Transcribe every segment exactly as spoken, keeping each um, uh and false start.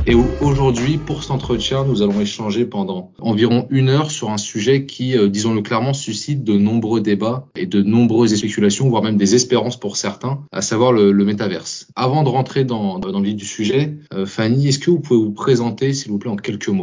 Et aujourd'hui, pour cet entretien, nous allons échanger pendant environ une heure sur un sujet qui, euh, disons-le clairement, suscite de nombreux débats et de nombreuses spéculations, voire même des espérances pour certains, à savoir le, le métaverse. Avant de rentrer dans, dans le vif du sujet, euh, Fanny, est-ce que vous pouvez vous présenter, s'il vous plaît, en quelques mots ?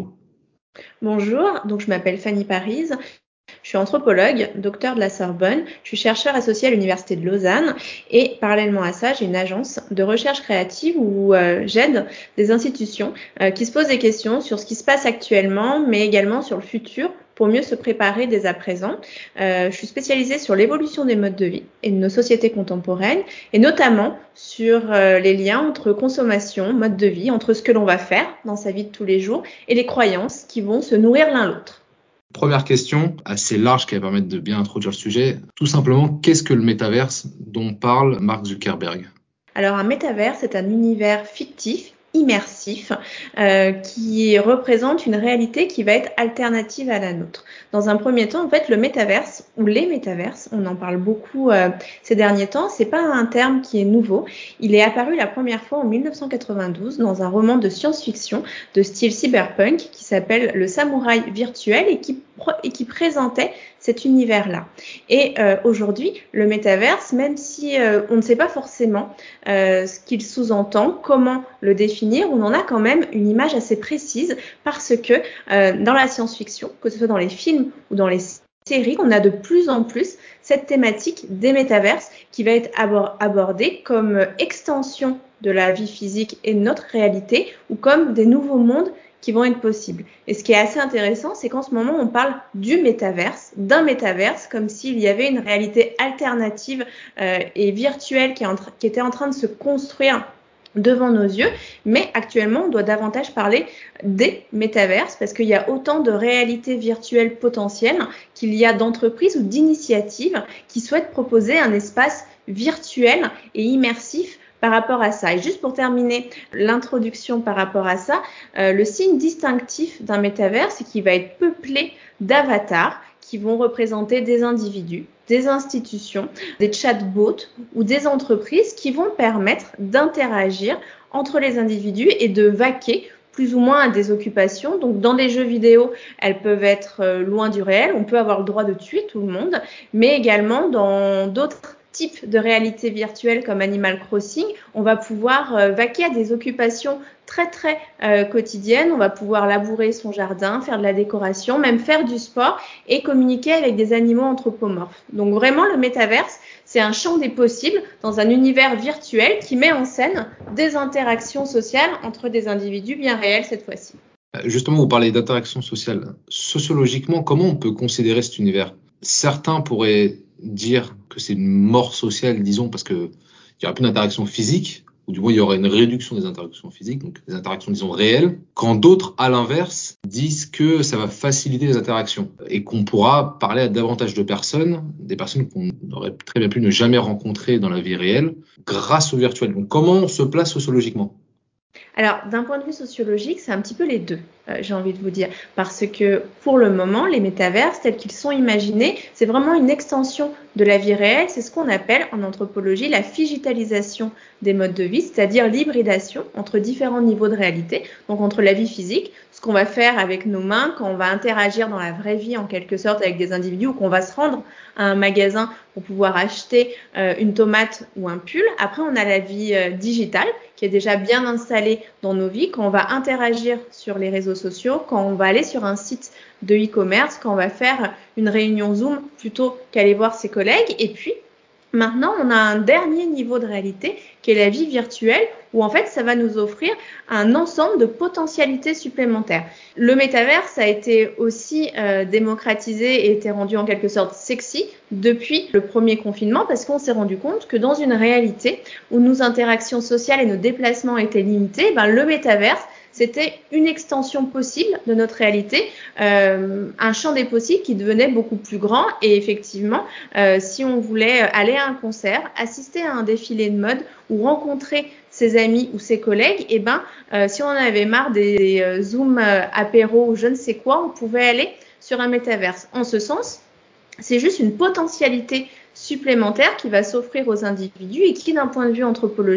Bonjour, donc je m'appelle Fanny Parise. Je suis anthropologue, docteur de la Sorbonne, je suis chercheur associé à l'Université de Lausanne et parallèlement à ça, j'ai une agence de recherche créative où euh, j'aide des institutions euh, qui se posent des questions sur ce qui se passe actuellement, mais également sur le futur pour mieux se préparer dès à présent. Euh, je suis spécialisée sur l'évolution des modes de vie et de nos sociétés contemporaines et notamment sur euh, les liens entre consommation, mode de vie, entre ce que l'on va faire dans sa vie de tous les jours et les croyances qui vont se nourrir l'un l'autre. Première question, assez large qui va permettre de bien introduire le sujet. Tout simplement, qu'est-ce que le métaverse dont parle Mark Zuckerberg ? Alors un métaverse, c'est un univers fictif, immersif, euh, qui représente une réalité qui va être alternative à la nôtre. Dans un premier temps, en fait, le métaverse ou les métaverses, on en parle beaucoup euh, ces derniers temps, c'est pas un terme qui est nouveau. Il est apparu la première fois en dix-neuf cent quatre-vingt-douze dans un roman de science-fiction de style cyberpunk qui s'appelle Le Samouraï virtuel et qui, et qui présentait cet univers-là. Et euh, aujourd'hui, le métaverse, même si euh, on ne sait pas forcément euh, ce qu'il sous-entend, comment le définir, on en a quand même une image assez précise parce que euh, dans la science-fiction, que ce soit dans les films ou dans les séries, on a de plus en plus cette thématique des métaverses qui va être abordée comme extension de la vie physique et de notre réalité ou comme des nouveaux mondes qui vont être possibles. Et ce qui est assez intéressant, c'est qu'en ce moment, on parle du métaverse, d'un métaverse, comme s'il y avait une réalité alternative euh, et virtuelle qui, est en tra- qui était en train de se construire devant nos yeux, mais actuellement, on doit davantage parler des métaverses parce qu'il y a autant de réalités virtuelles potentielles qu'il y a d'entreprises ou d'initiatives qui souhaitent proposer un espace virtuel et immersif par rapport à ça. Et juste pour terminer l'introduction par rapport à ça, euh, le signe distinctif d'un métavers, c'est qu'il va être peuplé d'avatars qui vont représenter des individus, des institutions, des chatbots ou des entreprises qui vont permettre d'interagir entre les individus et de vaquer plus ou moins à des occupations. Donc dans des jeux vidéo, elles peuvent être loin du réel, on peut avoir le droit de tuer tout le monde, mais également dans d'autres type de réalité virtuelle comme Animal Crossing, on va pouvoir euh, vaquer à des occupations très très euh, quotidiennes. On va pouvoir labourer son jardin, faire de la décoration, même faire du sport et communiquer avec des animaux anthropomorphes. Donc vraiment, le métaverse, c'est un champ des possibles dans un univers virtuel qui met en scène des interactions sociales entre des individus bien réels cette fois-ci. Justement, vous parlez d'interaction sociale. Sociologiquement, comment on peut considérer cet univers ? Certains pourraient dire que c'est une mort sociale, disons, parce qu'il n'y aura plus d'interaction physique, ou du moins il y aura une réduction des interactions physiques, donc des interactions, disons, réelles, quand d'autres, à l'inverse, disent que ça va faciliter les interactions et qu'on pourra parler à davantage de personnes, des personnes qu'on aurait très bien pu ne jamais rencontrer dans la vie réelle, grâce au virtuel. Donc comment on se place sociologiquement ? Alors, d'un point de vue sociologique, c'est un petit peu les deux, euh, j'ai envie de vous dire. Parce que, pour le moment, les métaverses, tels qu'ils sont imaginés, c'est vraiment une extension de la vie réelle. C'est ce qu'on appelle, en anthropologie, la digitalisation des modes de vie, c'est-à-dire l'hybridation entre différents niveaux de réalité. Donc, entre la vie physique, ce qu'on va faire avec nos mains quand on va interagir dans la vraie vie, en quelque sorte, avec des individus, ou qu'on va se rendre à un magasin pour pouvoir acheter euh, une tomate ou un pull. Après, on a la vie euh, digitale, qui est déjà bien installée dans nos vies, quand on va interagir sur les réseaux sociaux, quand on va aller sur un site de e-commerce, quand on va faire une réunion Zoom plutôt qu'aller voir ses collègues. Et puis, maintenant, on a un dernier niveau de réalité qui est la vie virtuelle où en fait, ça va nous offrir un ensemble de potentialités supplémentaires. Le métaverse a été aussi euh, démocratisé et été rendu en quelque sorte sexy depuis le premier confinement parce qu'on s'est rendu compte que dans une réalité où nos interactions sociales et nos déplacements étaient limités, ben, le métaverse, c'était une extension possible de notre réalité, euh, un champ des possibles qui devenait beaucoup plus grand. Et effectivement, euh, si on voulait aller à un concert, assister à un défilé de mode ou rencontrer ses amis ou ses collègues, et ben, euh, si on en avait marre des euh, Zoom euh, apéros ou je ne sais quoi, on pouvait aller sur un métaverse. En ce sens, c'est juste une potentialité supplémentaire qui va s'offrir aux individus et qui, d'un point de vue anthropologique,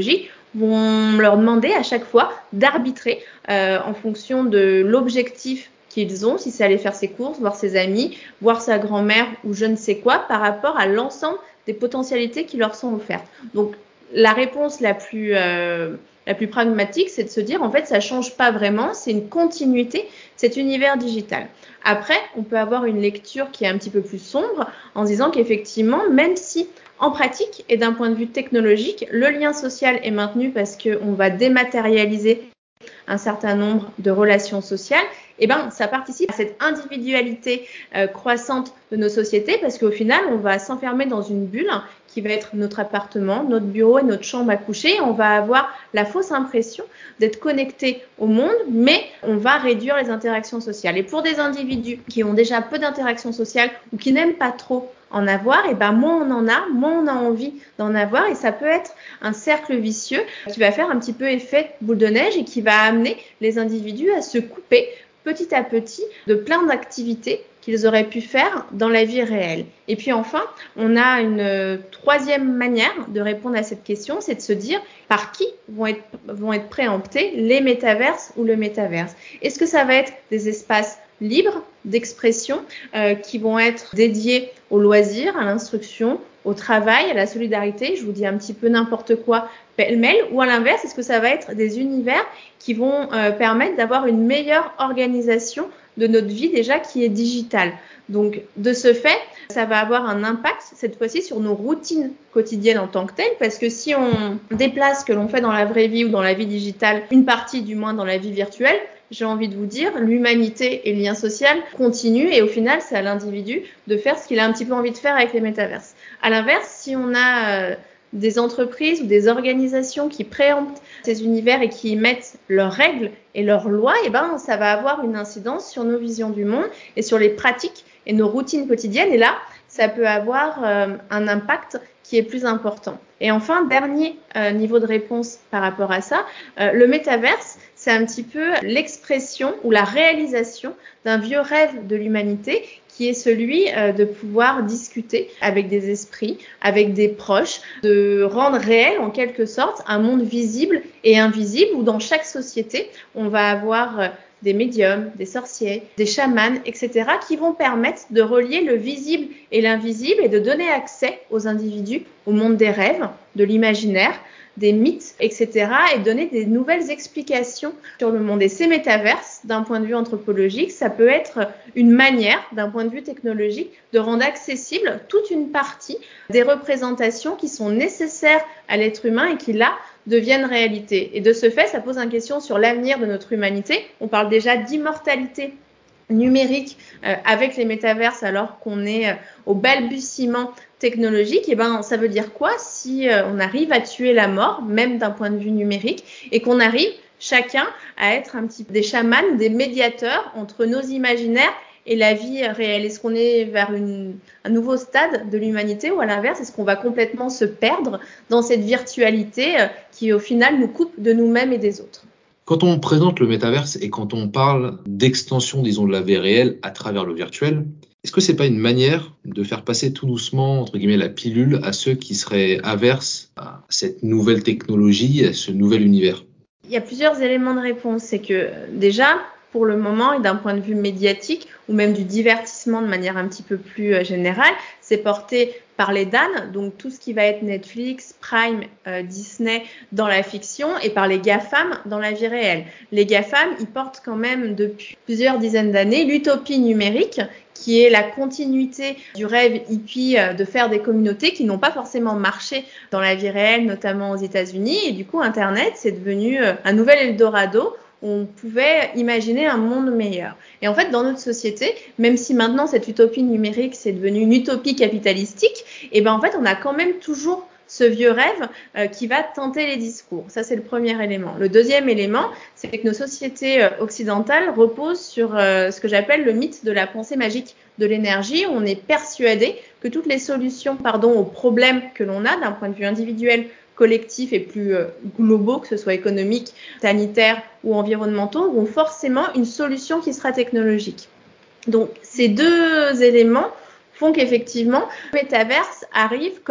vont leur demander à chaque fois d'arbitrer euh, en fonction de l'objectif qu'ils ont, si c'est aller faire ses courses, voir ses amis, voir sa grand-mère ou je ne sais quoi, par rapport à l'ensemble des potentialités qui leur sont offertes. Donc, la réponse la plus, euh, la plus pragmatique, c'est de se dire, en fait, ça change pas vraiment, c'est une continuité, cet univers digital. Après, on peut avoir une lecture qui est un petit peu plus sombre en se disant qu'effectivement, même si en pratique et d'un point de vue technologique, le lien social est maintenu parce qu'on va dématérialiser un certain nombre de relations sociales, eh ben, ça participe à cette individualité euh, croissante de nos sociétés parce qu'au final, on va s'enfermer dans une bulle qui va être notre appartement, notre bureau et notre chambre à coucher. On va avoir la fausse impression d'être connecté au monde, mais on va réduire les interactions sociales. Et pour des individus qui ont déjà peu d'interactions sociales ou qui n'aiment pas trop en avoir, et ben moins on en a, moins on a envie d'en avoir, et ça peut être un cercle vicieux qui va faire un petit peu effet boule de neige et qui va amener les individus à se couper petit à petit de plein d'activités qu'ils auraient pu faire dans la vie réelle. Et puis enfin, on a une troisième manière de répondre à cette question, c'est de se dire par qui vont être, vont être préemptés les métaverses ou le métaverse. Est-ce que ça va être des espaces libres d'expression euh, qui vont être dédiés au loisir, à l'instruction, au travail, à la solidarité, je vous dis un petit peu n'importe quoi pêle-mêle, ou à l'inverse, est-ce que ça va être des univers qui vont euh, permettre d'avoir une meilleure organisation de notre vie déjà qui est digitale. Donc, de ce fait, ça va avoir un impact cette fois-ci sur nos routines quotidiennes en tant que telles, parce que si on déplace ce que l'on fait dans la vraie vie ou dans la vie digitale, une partie du moins dans la vie virtuelle, j'ai envie de vous dire, l'humanité et le lien social continuent et au final, c'est à l'individu de faire ce qu'il a un petit peu envie de faire avec les métaverses. À l'inverse, si on a euh, des entreprises ou des organisations qui préemptent ces univers et qui mettent leurs règles et leurs lois, et ben, ça va avoir une incidence sur nos visions du monde et sur les pratiques et nos routines quotidiennes. Et là, ça peut avoir euh, un impact qui est plus important. Et enfin, dernier euh, niveau de réponse par rapport à ça, euh, le métaverse, c'est un petit peu l'expression ou la réalisation d'un vieux rêve de l'humanité qui est celui euh, de pouvoir discuter avec des esprits, avec des proches, de rendre réel en quelque sorte un monde visible et invisible où dans chaque société, on va avoir euh, des médiums, des sorciers, des chamans, et cetera qui vont permettre de relier le visible et l'invisible et de donner accès aux individus au monde des rêves, de l'imaginaire, des mythes, et cetera et donner des nouvelles explications sur le monde. Et ces métaverses, d'un point de vue anthropologique, ça peut être une manière, d'un point de vue technologique, de rendre accessible toute une partie des représentations qui sont nécessaires à l'être humain et qui, là, deviennent réalité. Et de ce fait, ça pose une question sur l'avenir de notre humanité. On parle déjà d'immortalité numérique euh, avec les métaverses alors qu'on est euh, au balbutiement technologique. Et ben ça veut dire quoi si euh, on arrive à tuer la mort, même d'un point de vue numérique, et qu'on arrive chacun à être un petit peu des chamans, des médiateurs entre nos imaginaires et la vie réelle? Est-ce qu'on est vers une, un nouveau stade de l'humanité ou à l'inverse, est-ce qu'on va complètement se perdre dans cette virtualité euh, qui au final nous coupe de nous-mêmes et des autres? Quand on présente le métaverse et quand on parle d'extension, disons, de la vie réelle à travers le virtuel, est-ce que c'est pas une manière de faire passer tout doucement, entre guillemets, la pilule à ceux qui seraient averses à cette nouvelle technologie, à ce nouvel univers? Il y a plusieurs éléments de réponse. C'est que déjà, pour le moment, et d'un point de vue médiatique, ou même du divertissement de manière un petit peu plus générale, c'est porté par les D A N, donc tout ce qui va être Netflix, Prime, euh, Disney dans la fiction, et par les GAFAM dans la vie réelle. Les GAFAM, ils portent quand même depuis plusieurs dizaines d'années l'utopie numérique, qui est la continuité du rêve hippie de faire des communautés qui n'ont pas forcément marché dans la vie réelle, notamment aux États-Unis. Et du coup, Internet, c'est devenu un nouvel Eldorado où on pouvait imaginer un monde meilleur. Et en fait, dans notre société, même si maintenant cette utopie numérique, c'est devenu une utopie capitalistique, et ben en fait, on a quand même toujours ce vieux rêve euh, qui va tenter les discours. Ça, c'est le premier élément. Le deuxième élément, c'est que nos sociétés euh, occidentales reposent sur euh, ce que j'appelle le mythe de la pensée magique de l'énergie. On est persuadé que toutes les solutions, pardon, aux problèmes que l'on a d'un point de vue individuel, collectif et plus euh, globaux, que ce soit économique, sanitaire ou environnementaux, auront forcément une solution qui sera technologique. Donc, ces deux éléments font qu'effectivement, le métaverse arrive comme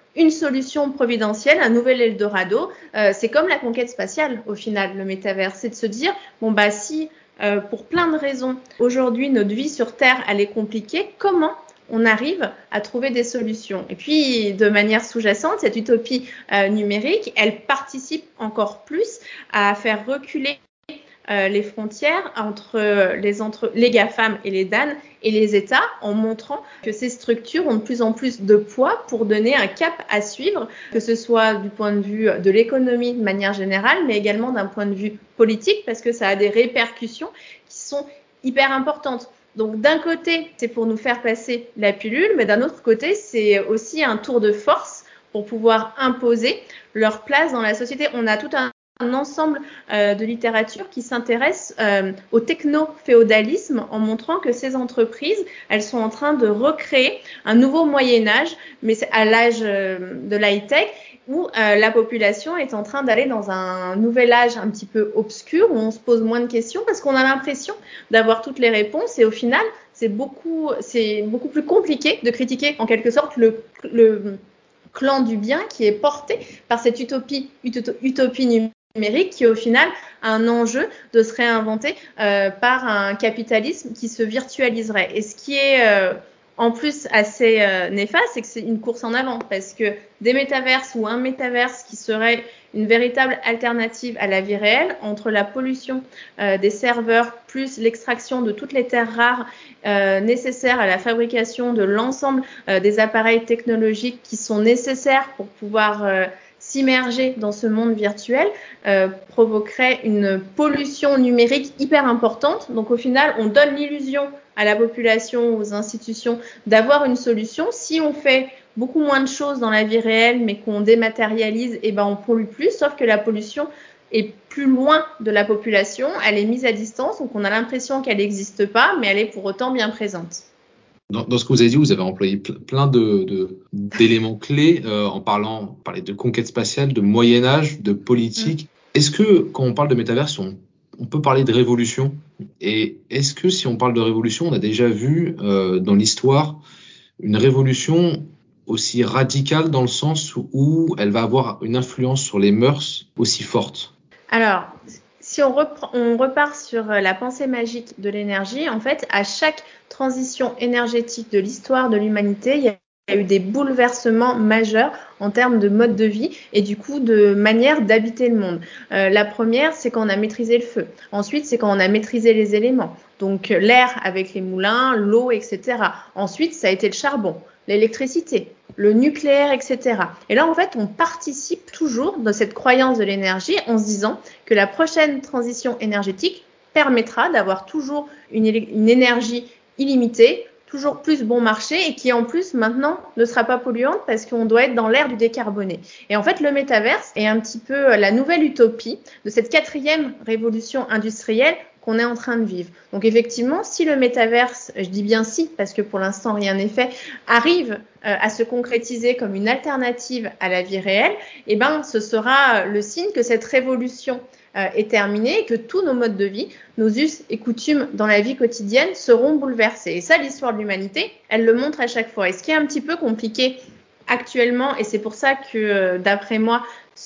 une solution providentielle, un nouvel Eldorado. Euh, c'est comme la conquête spatiale au final, le métavers. C'est de se dire, bon bah si euh, pour plein de raisons, aujourd'hui notre vie sur Terre elle est compliquée, comment on arrive à trouver des solutions? Et puis de manière sous-jacente, cette utopie euh, numérique, elle participe encore plus à faire reculer Euh, les frontières entre les, entre les GAFAM et les D A N et les États en montrant que ces structures ont de plus en plus de poids pour donner un cap à suivre, que ce soit du point de vue de l'économie de manière générale, mais également d'un point de vue politique, parce que ça a des répercussions qui sont hyper importantes. Donc d'un côté, c'est pour nous faire passer la pilule, mais d'un autre côté, c'est aussi un tour de force pour pouvoir imposer leur place dans la société. On a tout un un ensemble euh, de littérature qui s'intéresse euh, au techno-féodalisme en montrant que ces entreprises, elles sont en train de recréer un nouveau Moyen-Âge, mais c'est à l'âge euh, de l'high-tech, où euh, la population est en train d'aller dans un nouvel âge un petit peu obscur, où on se pose moins de questions parce qu'on a l'impression d'avoir toutes les réponses et au final, c'est beaucoup, c'est beaucoup plus compliqué de critiquer en quelque sorte le, le clan du bien qui est porté par cette utopie, utopie numérique numérique qui au final a un enjeu de se réinventer euh, par un capitalisme qui se virtualiserait. Et ce qui est euh, en plus assez euh, néfaste, c'est que c'est une course en avant parce que des métaverses ou un métaverse qui serait une véritable alternative à la vie réelle entre la pollution euh, des serveurs plus l'extraction de toutes les terres rares euh, nécessaires à la fabrication de l'ensemble euh, des appareils technologiques qui sont nécessaires pour pouvoir euh, s'immerger dans ce monde virtuel euh, provoquerait une pollution numérique hyper importante. Donc au final, on donne l'illusion à la population, aux institutions d'avoir une solution. Si on fait beaucoup moins de choses dans la vie réelle, mais qu'on dématérialise, eh ben on pollue plus, sauf que la pollution est plus loin de la population, elle est mise à distance, donc on a l'impression qu'elle n'existe pas, mais elle est pour autant bien présente. Dans, dans ce que vous avez dit, vous avez employé plein de, de, d'éléments clés euh, en parlant, on parlait de conquête spatiale, de Moyen-Âge, de politique. Mmh. Est-ce que quand on parle de métaverse, on, on peut parler de révolution? Et est-ce que si on parle de révolution, on a déjà vu euh, dans l'histoire une révolution aussi radicale dans le sens où elle va avoir une influence sur les mœurs aussi forte? Alors, si on, reprend, on repart sur la pensée magique de l'énergie, en fait, à chaque transition énergétique de l'histoire de l'humanité, il y a eu des bouleversements majeurs en termes de mode de vie et du coup de manière d'habiter le monde. Euh, la première, c'est quand on a maîtrisé le feu. Ensuite, c'est quand on a maîtrisé les éléments. Donc l'air avec les moulins, l'eau, et cetera. Ensuite, ça a été le charbon, l'électricité, le nucléaire, et cetera. Et là, en fait, on participe toujours dans cette croyance de l'énergie en se disant que la prochaine transition énergétique permettra d'avoir toujours une, une énergie illimitée, toujours plus bon marché et qui en plus maintenant ne sera pas polluante parce qu'on doit être dans l'ère du décarboné. Et en fait, le métaverse est un petit peu la nouvelle utopie de cette quatrième révolution industrielle qu'on est en train de vivre. Donc effectivement, si le métaverse, je dis bien si, parce que pour l'instant rien n'est fait, arrive euh, à se concrétiser comme une alternative à la vie réelle, eh ben, ce sera le signe que cette révolution euh, est terminée, que tous nos modes de vie, nos us et coutumes dans la vie quotidienne seront bouleversés. Et ça, l'histoire de l'humanité, elle le montre à chaque fois. Et ce qui est un petit peu compliqué actuellement, et c'est pour ça que, euh, d'après moi,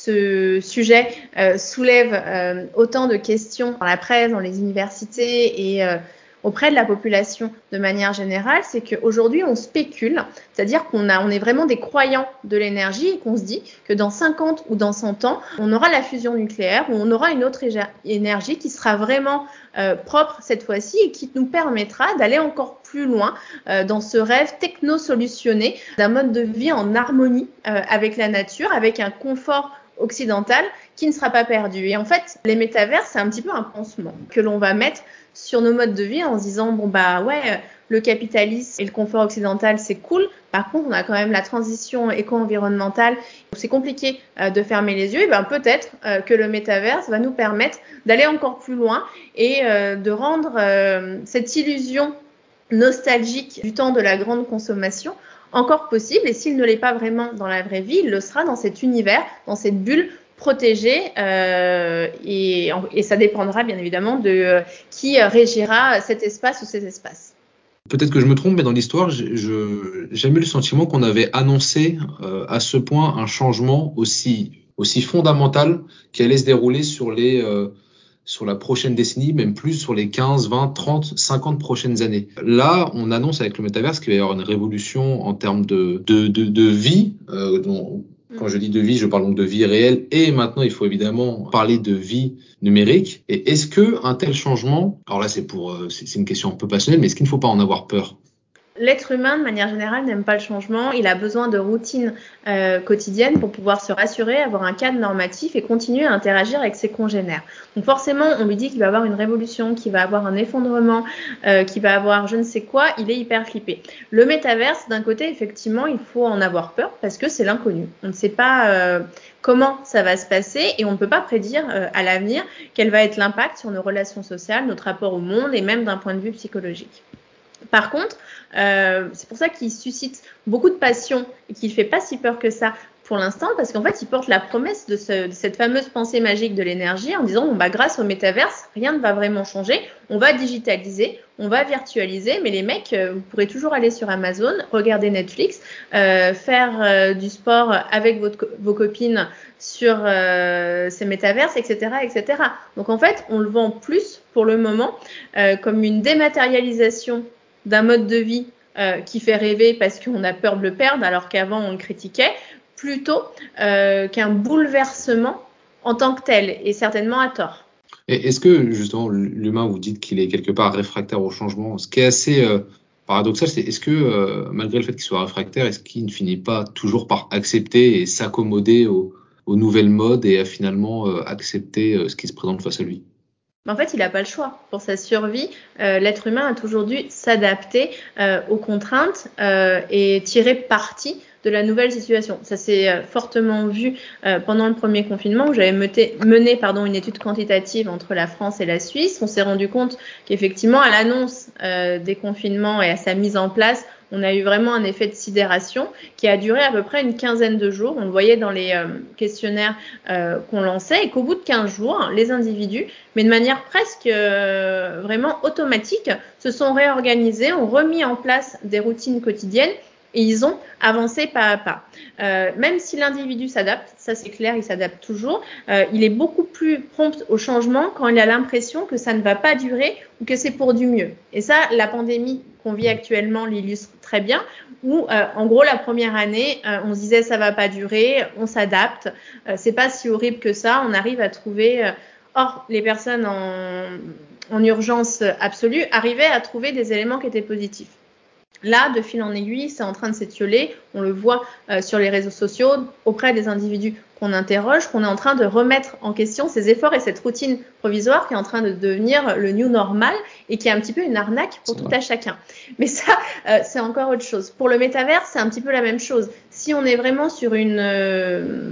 ce sujet euh, soulève euh, autant de questions dans la presse, dans les universités et euh, auprès de la population de manière générale, c'est qu'aujourd'hui on spécule, c'est-à-dire qu'on a, on est vraiment des croyants de l'énergie et qu'on se dit que dans cinquante ou dans cent ans, on aura la fusion nucléaire ou on aura une autre énergie qui sera vraiment euh, propre cette fois-ci et qui nous permettra d'aller encore plus loin euh, dans ce rêve techno-solutionné d'un mode de vie en harmonie euh, avec la nature, avec un confort occidental qui ne sera pas perdu. Et en fait, les métavers, c'est un petit peu un pansement que l'on va mettre sur nos modes de vie en se disant, bon bah ouais, le capitalisme et le confort occidental, c'est cool. Par contre, on a quand même la transition éco-environnementale. C'est compliqué euh, de fermer les yeux. Et ben peut-être euh, que le métaverse va nous permettre d'aller encore plus loin et euh, de rendre euh, cette illusion nostalgique du temps de la grande consommation encore possible, et s'il ne l'est pas vraiment dans la vraie vie, il le sera dans cet univers, dans cette bulle protégée, euh, et, et ça dépendra bien évidemment de euh, qui régira cet espace ou ces espaces. Peut-être que je me trompe, mais dans l'histoire, j'ai je, j'ai jamais eu le sentiment qu'on avait annoncé euh, à ce point un changement aussi, aussi fondamental qui allait se dérouler sur les, euh, sur la prochaine décennie, même plus sur les quinze, vingt, trente, cinquante prochaines années. Là, on annonce avec le métaverse qu'il va y avoir une révolution en termes de, de, de, de vie. Euh, dont, quand je dis de vie, je parle donc de vie réelle. Et maintenant, il faut évidemment parler de vie numérique. Et est-ce que un tel changement, alors là, c'est pour, euh, c'est, c'est une question un peu passionnelle, mais est-ce qu'il ne faut pas en avoir peur? L'être humain, de manière générale, n'aime pas le changement. Il a besoin de routines euh, quotidiennes pour pouvoir se rassurer, avoir un cadre normatif et continuer à interagir avec ses congénères. Donc forcément, on lui dit qu'il va avoir une révolution, qu'il va avoir un effondrement, euh, qu'il va avoir je ne sais quoi. Il est hyper flippé. Le métaverse, d'un côté, effectivement, il faut en avoir peur parce que c'est l'inconnu. On ne sait pas euh, comment ça va se passer et on ne peut pas prédire euh, à l'avenir quel va être l'impact sur nos relations sociales, notre rapport au monde et même d'un point de vue psychologique. Par contre, euh, c'est pour ça qu'il suscite beaucoup de passion et qu'il ne fait pas si peur que ça pour l'instant, parce qu'en fait, il porte la promesse de, ce, de cette fameuse pensée magique de l'énergie en disant, bon, bah, grâce au métaverse, rien ne va vraiment changer, on va digitaliser, on va virtualiser, mais les mecs, euh, vous pourrez toujours aller sur Amazon, regarder Netflix, euh, faire euh, du sport avec votre, vos copines sur euh, ces métaverses, et cetera, et cetera. Donc en fait, on le vend plus pour le moment euh, comme une dématérialisation d'un mode de vie euh, qui fait rêver parce qu'on a peur de le perdre alors qu'avant on le critiquait, plutôt euh, qu'un bouleversement en tant que tel, et certainement à tort. Et est-ce que justement l'humain, vous dites qu'il est quelque part réfractaire au changement, ce qui est assez euh, paradoxal, c'est est-ce que euh, malgré le fait qu'il soit réfractaire, est-ce qu'il ne finit pas toujours par accepter et s'accommoder aux, aux nouvelles modes et à finalement euh, accepter euh, ce qui se présente face à lui? En fait, il n'a pas le choix. Pour sa survie, euh, l'être humain a toujours dû s'adapter euh, aux contraintes euh, et tirer parti de la nouvelle situation. Ça s'est euh, fortement vu euh, pendant le premier confinement où j'avais mené, mené pardon, une étude quantitative entre la France et la Suisse. On s'est rendu compte qu'effectivement, à l'annonce euh, des confinements et à sa mise en place, on a eu vraiment un effet de sidération qui a duré à peu près une quinzaine de jours. On le voyait dans les euh, questionnaires euh, qu'on lançait et qu'au bout de quinze jours, les individus, mais de manière presque euh, vraiment automatique, se sont réorganisés, ont remis en place des routines quotidiennes et ils ont avancé pas à pas. Euh, même si l'individu s'adapte, ça c'est clair, il s'adapte toujours, euh, il est beaucoup plus prompt au changement quand il a l'impression que ça ne va pas durer ou que c'est pour du mieux. Et ça, la pandémie qu'on vit actuellement l'illustre très bien, où euh, en gros la première année, euh, on se disait ça va pas durer, on s'adapte, euh, c'est pas si horrible que ça, on arrive à trouver... Euh, Or, les personnes en, en urgence absolue arrivaient à trouver des éléments qui étaient positifs. Là, de fil en aiguille, c'est en train de s'étioler. On le voit euh, sur les réseaux sociaux, auprès des individus qu'on interroge, qu'on est en train de remettre en question ces efforts et cette routine provisoire qui est en train de devenir le new normal et qui est un petit peu une arnaque pour tout à chacun. Mais ça, euh, c'est encore autre chose. Pour le métavers, c'est un petit peu la même chose. Si on est vraiment sur une, euh,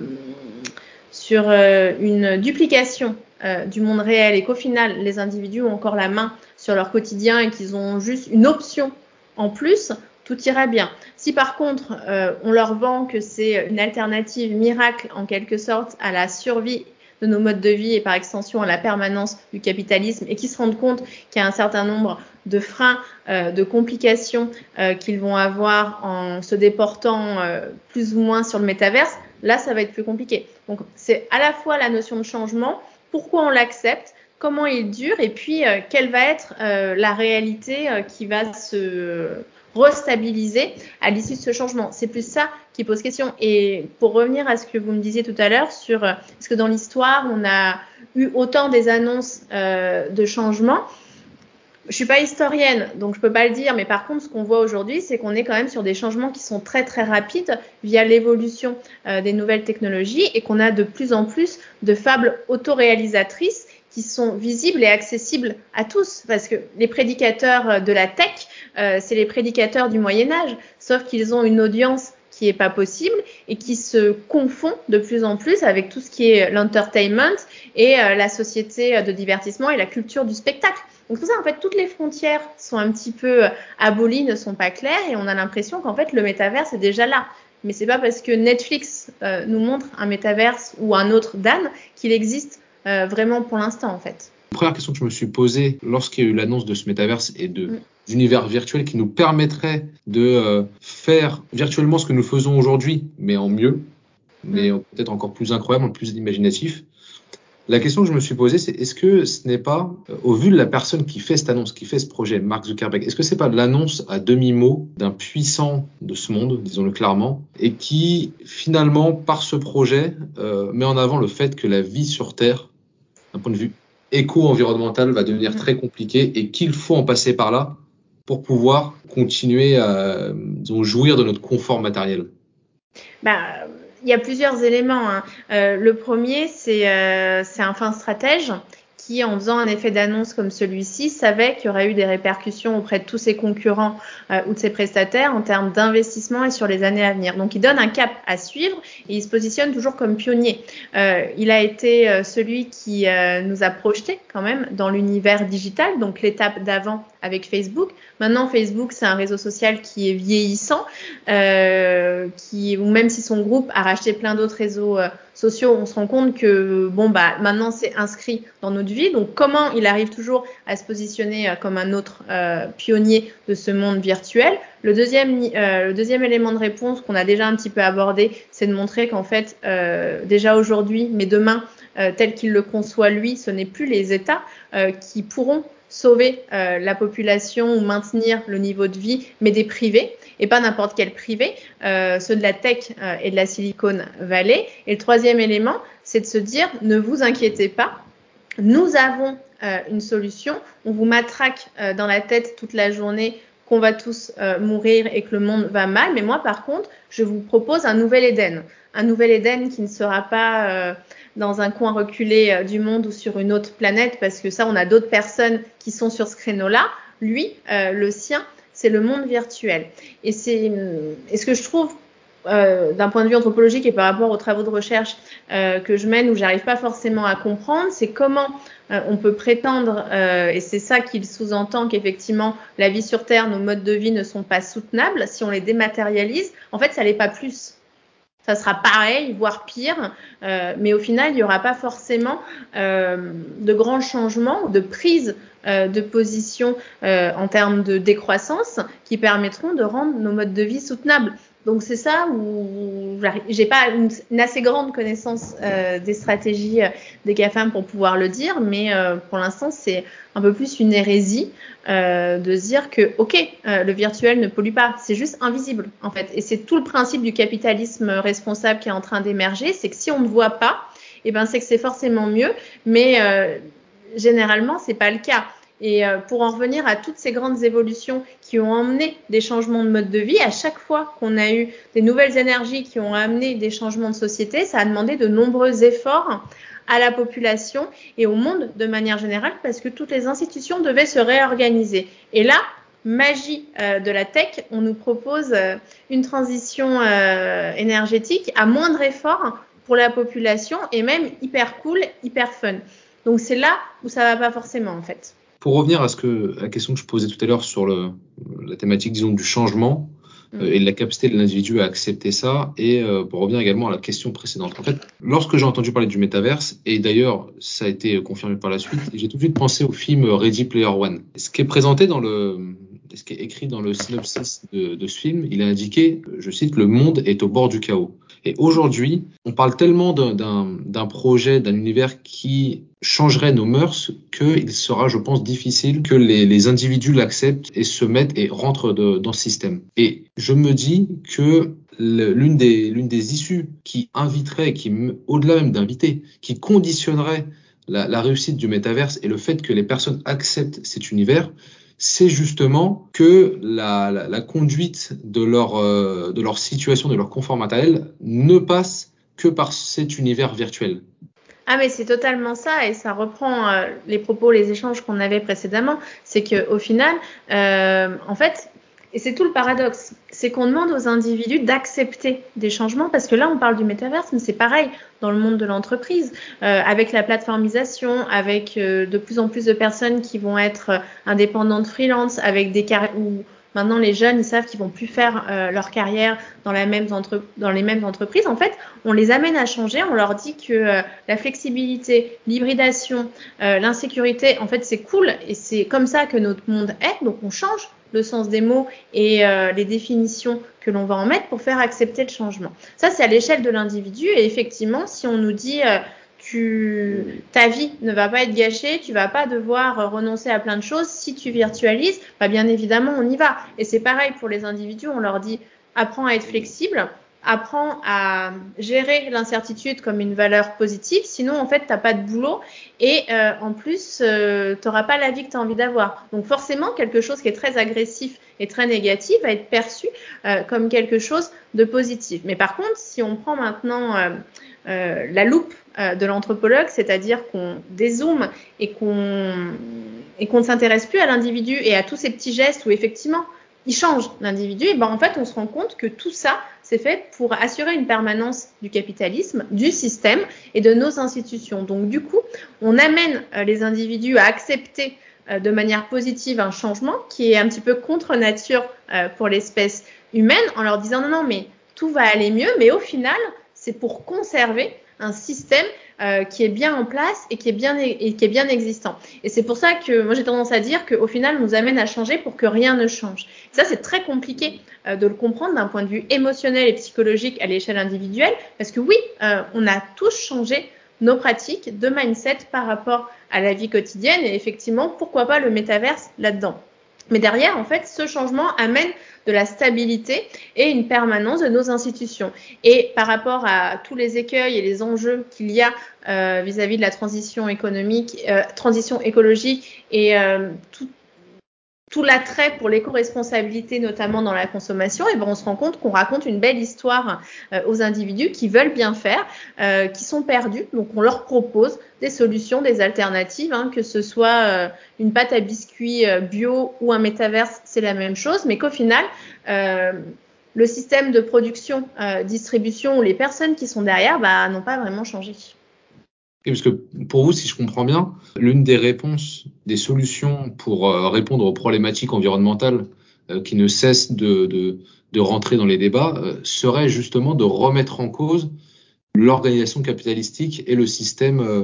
sur euh, une duplication euh, du monde réel et qu'au final, les individus ont encore la main sur leur quotidien et qu'ils ont juste une option en plus, tout ira bien. Si par contre, euh, on leur vend que c'est une alternative miracle en quelque sorte à la survie de nos modes de vie et par extension à la permanence du capitalisme et qu'ils se rendent compte qu'il y a un certain nombre de freins, euh, de complications euh, qu'ils vont avoir en se déportant euh, plus ou moins sur le métaverse, là, ça va être plus compliqué. Donc, c'est à la fois la notion de changement, pourquoi on l'accepte, comment il dure et puis euh, quelle va être euh, la réalité euh, qui va se restabiliser à l'issue de ce changement. C'est plus ça qui pose question. Et pour revenir à ce que vous me disiez tout à l'heure sur euh, est-ce que dans l'histoire, on a eu autant des annonces euh, de changements. Je suis pas historienne, donc je peux pas le dire, mais par contre, ce qu'on voit aujourd'hui, c'est qu'on est quand même sur des changements qui sont très très rapides via l'évolution euh, des nouvelles technologies et qu'on a de plus en plus de fables autoréalisatrices qui sont visibles et accessibles à tous, parce que les prédicateurs de la tech, euh, c'est les prédicateurs du Moyen-Âge, sauf qu'ils ont une audience qui est pas possible et qui se confond de plus en plus avec tout ce qui est l'entertainment et euh, la société de divertissement et la culture du spectacle. Donc c'est pour ça, en fait, toutes les frontières sont un petit peu abolies, ne sont pas claires, et on a l'impression qu'en fait, le métaverse est déjà là. Mais c'est pas parce que Netflix euh, nous montre un métaverse ou un autre Dan qu'il existe euh, vraiment pour l'instant, en fait. La première question que je me suis posée lorsqu'il y a eu l'annonce de ce métaverse et de d'univers virtuel qui nous permettrait de euh, faire virtuellement ce que nous faisons aujourd'hui, mais en mieux, mais mm. peut-être encore plus incroyable, en plus imaginatif. La question que je me suis posée, c'est est-ce que ce n'est pas, euh, au vu de la personne qui fait cette annonce, qui fait ce projet, Mark Zuckerberg, est-ce que c'est pas l'annonce à demi-mot d'un puissant de ce monde, disons-le clairement, et qui finalement, par ce projet, euh, met en avant le fait que la vie sur Terre, d'un point de vue éco-environnemental, va devenir très compliquée et qu'il faut en passer par là pour pouvoir continuer à, disons, jouir de notre confort matériel? Bah, il y a plusieurs éléments, hein. Euh, le premier, c'est euh, c'est un fin stratège qui, en faisant un effet d'annonce comme celui-ci, savait qu'il y aurait eu des répercussions auprès de tous ses concurrents euh, ou de ses prestataires en termes d'investissement et sur les années à venir. Donc, il donne un cap à suivre et il se positionne toujours comme pionnier. Euh, il a été euh, celui qui euh, nous a projetés quand même dans l'univers digital, donc l'étape d'avant avec Facebook. Maintenant, Facebook, c'est un réseau social qui est vieillissant, euh, qui, ou même si son groupe a racheté plein d'autres réseaux euh, sociaux, on se rend compte que bon bah maintenant c'est inscrit dans notre vie. Donc comment il arrive toujours à se positionner euh, comme un autre euh, pionnier de ce monde virtuel? Le deuxième, euh, le deuxième élément de réponse qu'on a déjà un petit peu abordé, c'est de montrer qu'en fait euh, déjà aujourd'hui, mais demain, euh, tel qu'il le conçoit lui, ce n'est plus les États euh, qui pourront sauver euh, la population ou maintenir le niveau de vie, mais des privés, et pas n'importe quel privé, euh, ceux de la tech euh, et de la Silicon Valley. Et le troisième élément, c'est de se dire, ne vous inquiétez pas, nous avons euh, une solution, on vous matraque euh, dans la tête toute la journée qu'on va tous euh, mourir et que le monde va mal, mais moi par contre, je vous propose un nouvel Éden, un nouvel Éden qui ne sera pas euh, dans un coin reculé euh, du monde ou sur une autre planète, parce que ça, on a d'autres personnes qui sont sur ce créneau-là. Lui, euh, le sien, c'est le monde virtuel. Et c'est, et ce que je trouve Euh, d'un point de vue anthropologique et par rapport aux travaux de recherche euh, que je mène où j'arrive pas forcément à comprendre, c'est comment euh, on peut prétendre, euh, et c'est ça qu'il sous-entend, qu'effectivement la vie sur Terre, nos modes de vie ne sont pas soutenables si on les dématérialise. En fait, ça l'est pas plus. Ça sera pareil, voire pire, euh, mais au final, il n'y aura pas forcément euh, de grands changements, de prise euh, de position euh, en termes de décroissance qui permettront de rendre nos modes de vie soutenables. Donc c'est ça où j'ai pas une, une assez grande connaissance euh, des stratégies euh, des GAFAM pour pouvoir le dire, mais euh, pour l'instant c'est un peu plus une hérésie euh, de se dire que ok, euh, le virtuel ne pollue pas, c'est juste invisible en fait. Et c'est tout le principe du capitalisme responsable qui est en train d'émerger, c'est que si on ne voit pas, eh ben c'est que c'est forcément mieux, mais euh, généralement c'est pas le cas. Et pour en revenir à toutes ces grandes évolutions qui ont emmené des changements de mode de vie, à chaque fois qu'on a eu des nouvelles énergies qui ont amené des changements de société, ça a demandé de nombreux efforts à la population et au monde de manière générale, parce que toutes les institutions devaient se réorganiser. Et là, magie euh, de la tech, on nous propose euh, une transition euh, énergétique à moindre effort pour la population et même hyper cool, hyper fun. Donc c'est là où ça va pas forcément en fait. Pour revenir à ce que à la question que je posais tout à l'heure sur le, la thématique, disons, du changement mmh. euh, et de la capacité de l'individu à accepter ça, et euh, pour revenir également à la question précédente. En fait, lorsque j'ai entendu parler du métaverse, et d'ailleurs ça a été confirmé par la suite, j'ai tout de suite pensé au film Ready Player One. Ce qui est présenté dans le, ce qui est écrit dans le synopsis de, de ce film, il est indiqué, je cite, le monde est au bord du chaos. Et aujourd'hui, on parle tellement d'un, d'un, d'un projet, d'un univers qui changerait nos mœurs qu'il sera, je pense, difficile que les, les individus l'acceptent et se mettent et rentrent de, dans ce système. Et je me dis que le, l'une des, l'une des issues qui inviterait, qui, au-delà même d'inviter, qui conditionnerait la, la réussite du métaverse et le fait que les personnes acceptent cet univers, c'est justement que la, la, la conduite de leur, euh, de leur situation, de leur confort matériel ne passe que par cet univers virtuel. Ah mais c'est totalement ça, et ça reprend euh, les propos, les échanges qu'on avait précédemment, c'est qu'au final, euh, en fait, et c'est tout le paradoxe, c'est qu'on demande aux individus d'accepter des changements, parce que là on parle du métaverse, mais c'est pareil dans le monde de l'entreprise, euh, avec la plateformisation, avec euh, de plus en plus de personnes qui vont être indépendantes freelance, avec des car- ou Maintenant, les jeunes, ils savent qu'ils vont plus faire euh, leur carrière dans, la même entre... dans les mêmes entreprises. En fait, on les amène à changer. On leur dit que euh, la flexibilité, l'hybridation, euh, l'insécurité, en fait, c'est cool et c'est comme ça que notre monde est. Donc, on change le sens des mots et euh, les définitions que l'on va en mettre pour faire accepter le changement. Ça, c'est à l'échelle de l'individu. Et effectivement, si on nous dit euh, tu, ta vie ne va pas être gâchée, tu vas pas devoir renoncer à plein de choses si tu virtualises, bah bien évidemment, on y va. Et c'est pareil pour les individus. On leur dit apprends à être flexible, apprends à gérer l'incertitude comme une valeur positive, sinon en fait t'as pas de boulot et euh, en plus euh, t'auras pas la vie que tu as envie d'avoir. Donc forcément quelque chose qui est très agressif et très négatif va être perçu euh, comme quelque chose de positif. Mais par contre, si on prend maintenant euh, euh, la loupe euh, de l'anthropologue, c'est-à-dire qu'on dézoome et qu'on et qu'on ne s'intéresse plus à l'individu et à tous ces petits gestes où effectivement il change l'individu, et ben en fait on se rend compte que tout ça c'est fait pour assurer une permanence du capitalisme, du système et de nos institutions. Donc du coup, on amène euh, les individus à accepter euh, de manière positive un changement qui est un petit peu contre nature euh, pour l'espèce humaine en leur disant non non mais tout va aller mieux, mais au final c'est pour conserver un système euh, qui est bien en place et qui est bien, et qui est bien existant. Et c'est pour ça que moi j'ai tendance à dire qu'au final on nous amène à changer pour que rien ne change. Et ça c'est très compliqué euh, de le comprendre d'un point de vue émotionnel et psychologique à l'échelle individuelle, parce que oui, euh, on a tous changé nos pratiques de mindset par rapport à la vie quotidienne et effectivement pourquoi pas le métaverse là-dedans. Mais derrière, en fait, ce changement amène de la stabilité et une permanence de nos institutions. Et par rapport à tous les écueils et les enjeux qu'il y a euh, vis-à-vis de la transition économique, euh, transition écologique et euh, tout, tout l'attrait pour l'éco-responsabilité, notamment dans la consommation, et ben on se rend compte qu'on raconte une belle histoire euh, aux individus qui veulent bien faire, euh, qui sont perdus. Donc on leur propose des solutions, des alternatives, hein, que ce soit euh, une pâte à biscuits euh, bio ou un métaverse, c'est la même chose, mais qu'au final, euh, le système de production, euh, distribution ou les personnes qui sont derrière, bah, n'ont pas vraiment changé. Et parce que pour vous, si je comprends bien, l'une des réponses, des solutions pour euh, répondre aux problématiques environnementales euh, qui ne cessent de, de, de rentrer dans les débats euh, serait justement de remettre en cause l'organisation capitalistique et le système euh,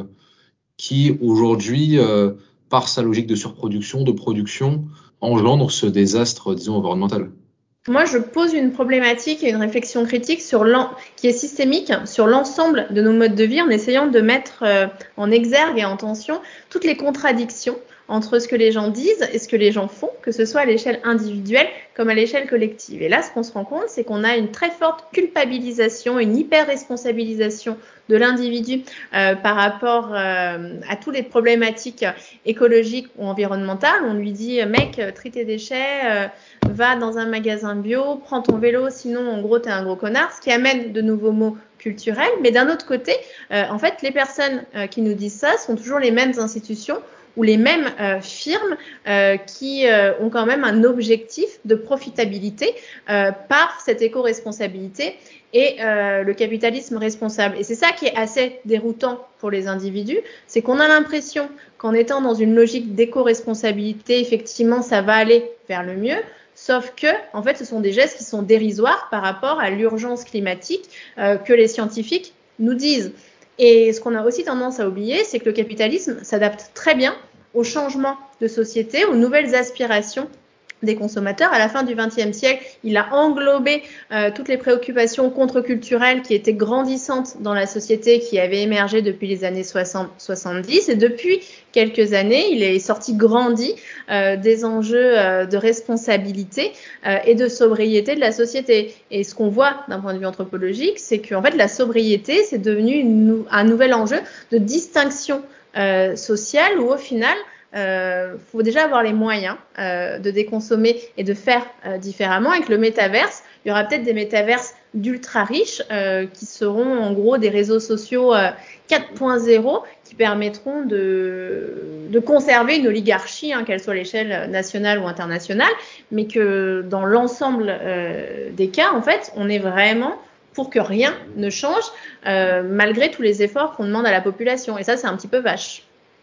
qui aujourd'hui, euh, par sa logique de surproduction, de production, engendre ce désastre, disons, environnemental. Moi, je pose une problématique et une réflexion critique sur l'en... qui est systémique sur l'ensemble de nos modes de vie en essayant de mettre euh, en exergue et en tension toutes les contradictions entre ce que les gens disent et ce que les gens font, que ce soit à l'échelle individuelle comme à l'échelle collective. Et là, ce qu'on se rend compte, c'est qu'on a une très forte culpabilisation, une hyper-responsabilisation de l'individu euh, par rapport euh, à toutes les problématiques écologiques ou environnementales. On lui dit, mec, trie tes déchets, euh, va dans un magasin bio, prends ton vélo, sinon en gros t'es un gros connard, ce qui amène de nouveaux mots culturels. Mais d'un autre côté, euh, en fait, les personnes euh, qui nous disent ça sont toujours les mêmes institutions ou les mêmes euh, firmes euh, qui euh, ont quand même un objectif de profitabilité euh, par cette éco-responsabilité et euh, le capitalisme responsable. Et c'est ça qui est assez déroutant pour les individus, c'est qu'on a l'impression qu'en étant dans une logique d'éco-responsabilité, effectivement, ça va aller vers le mieux. Sauf que, en fait, ce sont des gestes qui sont dérisoires par rapport à l'urgence climatique euh, que les scientifiques nous disent. Et ce qu'on a aussi tendance à oublier, c'est que le capitalisme s'adapte très bien aux changements de société, aux nouvelles aspirations des consommateurs. À la fin du vingtième siècle, il a englobé euh, toutes les préoccupations contre-culturelles qui étaient grandissantes dans la société, qui avaient émergé depuis les années soixante soixante-dix. Et depuis quelques années, il est sorti grandi euh, des enjeux euh, de responsabilité euh, et de sobriété de la société. Et ce qu'on voit d'un point de vue anthropologique, c'est qu'en fait, la sobriété, c'est devenu une, un nouvel enjeu de distinction euh, sociale où, au final, il euh, faut déjà avoir les moyens euh, de déconsommer et de faire euh, différemment. Avec le métaverse, il y aura peut-être des métaverses d'ultra riches euh, qui seront en gros des réseaux sociaux euh, quatre point zéro qui permettront de, de conserver une oligarchie, hein, qu'elle soit à l'échelle nationale ou internationale, mais que dans l'ensemble euh, des cas, en fait, on est vraiment pour que rien ne change euh, malgré tous les efforts qu'on demande à la population. Et ça, c'est un petit peu vache.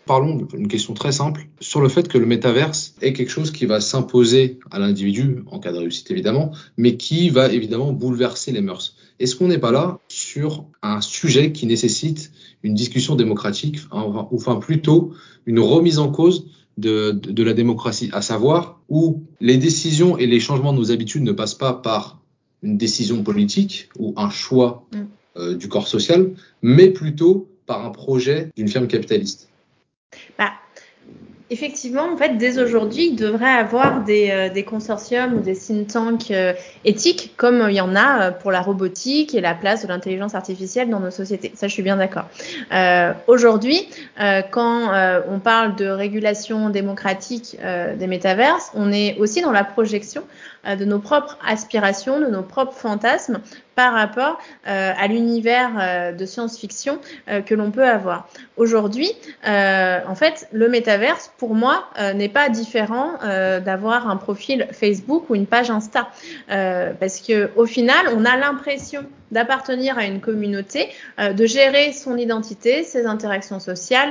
parlons d'une question très simple sur le fait que le métaverse est quelque chose qui va s'imposer à l'individu, en cas de réussite évidemment, mais qui va évidemment bouleverser les mœurs. Est-ce qu'on n'est pas là sur un sujet qui nécessite une discussion démocratique, ou enfin plutôt une remise en cause de, de, de la démocratie, à savoir où les décisions et les changements de nos habitudes ne passent pas par une décision politique ou un choix euh, du corps social, mais plutôt par un projet d'une firme capitaliste. Bah, effectivement, en fait, dès aujourd'hui, il devrait avoir des, euh, des consortiums ou des think tanks euh, éthiques, comme il y en a pour la robotique et la place de l'intelligence artificielle dans nos sociétés. Ça, je suis bien d'accord. Euh, aujourd'hui, euh, quand euh, on parle de régulation démocratique euh, des métaverses, on est aussi dans la projection euh, de nos propres aspirations, de nos propres fantasmes par rapport euh, à l'univers euh, de science-fiction euh, que l'on peut avoir. Aujourd'hui, euh, en fait, le métaverse, pour moi, euh, n'est pas différent euh, d'avoir un profil Facebook ou une page Insta. Euh, parce que au final, on a l'impression d'appartenir à une communauté, euh, de gérer son identité, ses interactions sociales,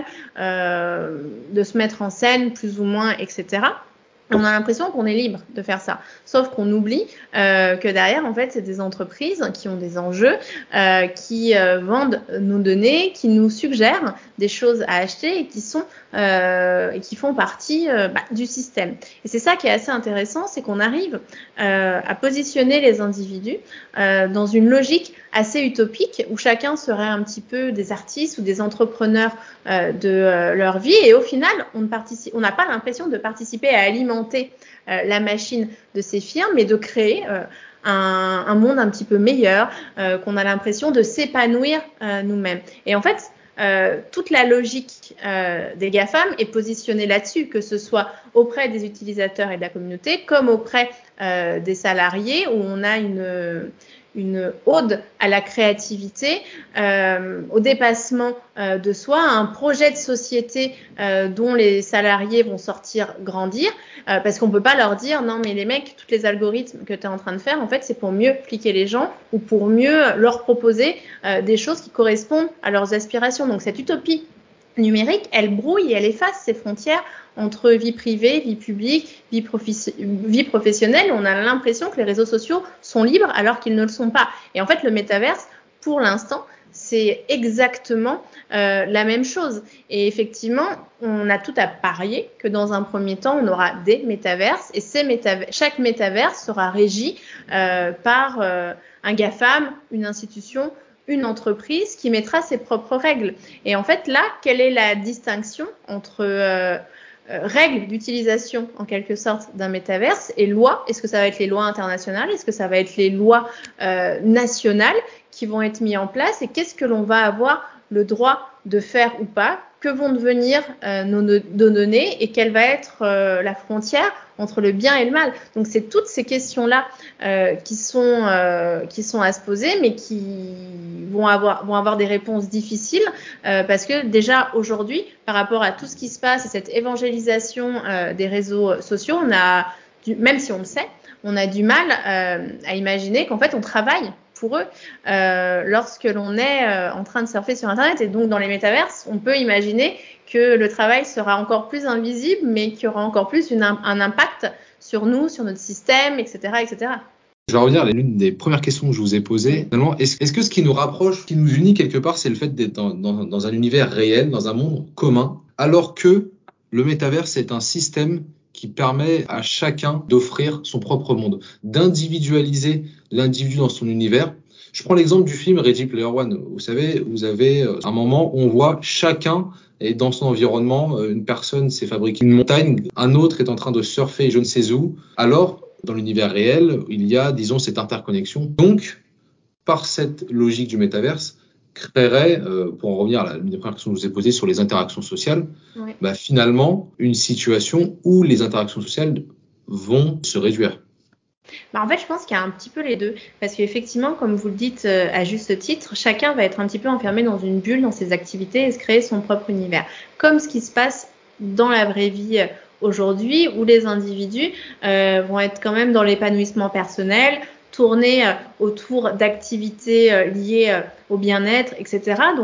euh, de se mettre en scène plus ou moins, et cetera. On a l'impression qu'on est libre de faire ça, sauf qu'on oublie euh, que derrière, en fait, c'est des entreprises qui ont des enjeux, euh, qui euh, vendent nos données, qui nous suggèrent des choses à acheter et qui sont euh, et qui font partie euh, bah, du système. Et c'est ça qui est assez intéressant, c'est qu'on arrive euh, à positionner les individus euh, dans une logique assez utopique où chacun serait un petit peu des artistes ou des entrepreneurs euh, de euh, leur vie, et au final, on ne participe, on n'a pas l'impression de participer à alimenter euh, la machine de ces firmes, mais de créer euh, un, un monde un petit peu meilleur, euh, qu'on a l'impression de s'épanouir euh, nous-mêmes. Et en fait, Euh, toute la logique euh, des GAFAM est positionnée là-dessus, que ce soit auprès des utilisateurs et de la communauté, comme auprès euh, des salariés, où on a une, une ode à la créativité, euh, au dépassement euh, de soi, à un projet de société euh, dont les salariés vont sortir grandir, euh, parce qu'on peut pas leur dire non mais les mecs, tous les algorithmes que tu es en train de faire, en fait c'est pour mieux pliquer les gens ou pour mieux leur proposer euh, des choses qui correspondent à leurs aspirations. Donc cette utopie numérique, elle brouille et elle efface ces frontières entre vie privée, vie publique, vie, profi- vie professionnelle. On a l'impression que les réseaux sociaux sont libres alors qu'ils ne le sont pas. Et en fait, le métaverse, pour l'instant, c'est exactement euh, la même chose. Et effectivement, on a tout à parier que dans un premier temps, on aura des métaverses et ces métaverses, chaque métaverse sera régi euh, par euh, un GAFAM, une institution, une entreprise qui mettra ses propres règles. Et en fait, là, quelle est la distinction entre euh, euh, règles d'utilisation, en quelque sorte, d'un métaverse et lois? Est-ce que ça va être les lois internationales? Est-ce que ça va être les lois euh, nationales qui vont être mises en place? Et qu'est-ce que l'on va avoir le droit de faire ou pas? Que vont devenir euh, nos, nos données et quelle va être euh, la frontière entre le bien et le mal? Donc c'est toutes ces questions-là euh, qui sont euh, qui sont à se poser, mais qui vont avoir vont avoir des réponses difficiles euh, parce que déjà aujourd'hui, par rapport à tout ce qui se passe et cette évangélisation euh, des réseaux sociaux, on a du, même si on le sait, on a du mal euh, à imaginer qu'en fait on travaille pour eux euh, lorsque l'on est euh, en train de surfer sur Internet. Et donc dans les métaverses, on peut imaginer que le travail sera encore plus invisible, mais qu'il y aura encore plus une, un impact sur nous, sur notre système, et cetera, et cetera. Je vais revenir à l'une des premières questions que je vous ai posées. Finalement, est-ce, est-ce que ce qui nous rapproche, ce qui nous unit quelque part, c'est le fait d'être dans, dans, dans un univers réel, dans un monde commun, alors que le métaverse est un système qui permet à chacun d'offrir son propre monde, d'individualiser l'individu dans son univers. Je prends l'exemple du film Ready Player One. Vous savez, vous avez un moment où on voit chacun est dans son environnement. Une personne s'est fabriquée une montagne, un autre est en train de surfer je ne sais où. Alors, dans l'univers réel, il y a, disons, cette interconnexion. Donc, par cette logique du métaverse, créerait, euh, pour en revenir à la, une des premières questions que je vous ai posées sur les interactions sociales, Oui. bah, finalement, une situation où les interactions sociales vont se réduire. Bah en fait, je pense qu'il y a un petit peu les deux. Parce qu'effectivement, comme vous le dites euh, à juste titre, chacun va être un petit peu enfermé dans une bulle, dans ses activités et se créer son propre univers. Comme ce qui se passe dans la vraie vie euh, aujourd'hui, où les individus euh, vont être quand même dans l'épanouissement personnel, tourner euh, autour d'activités euh, liées euh, au bien-être, et cetera. Donc,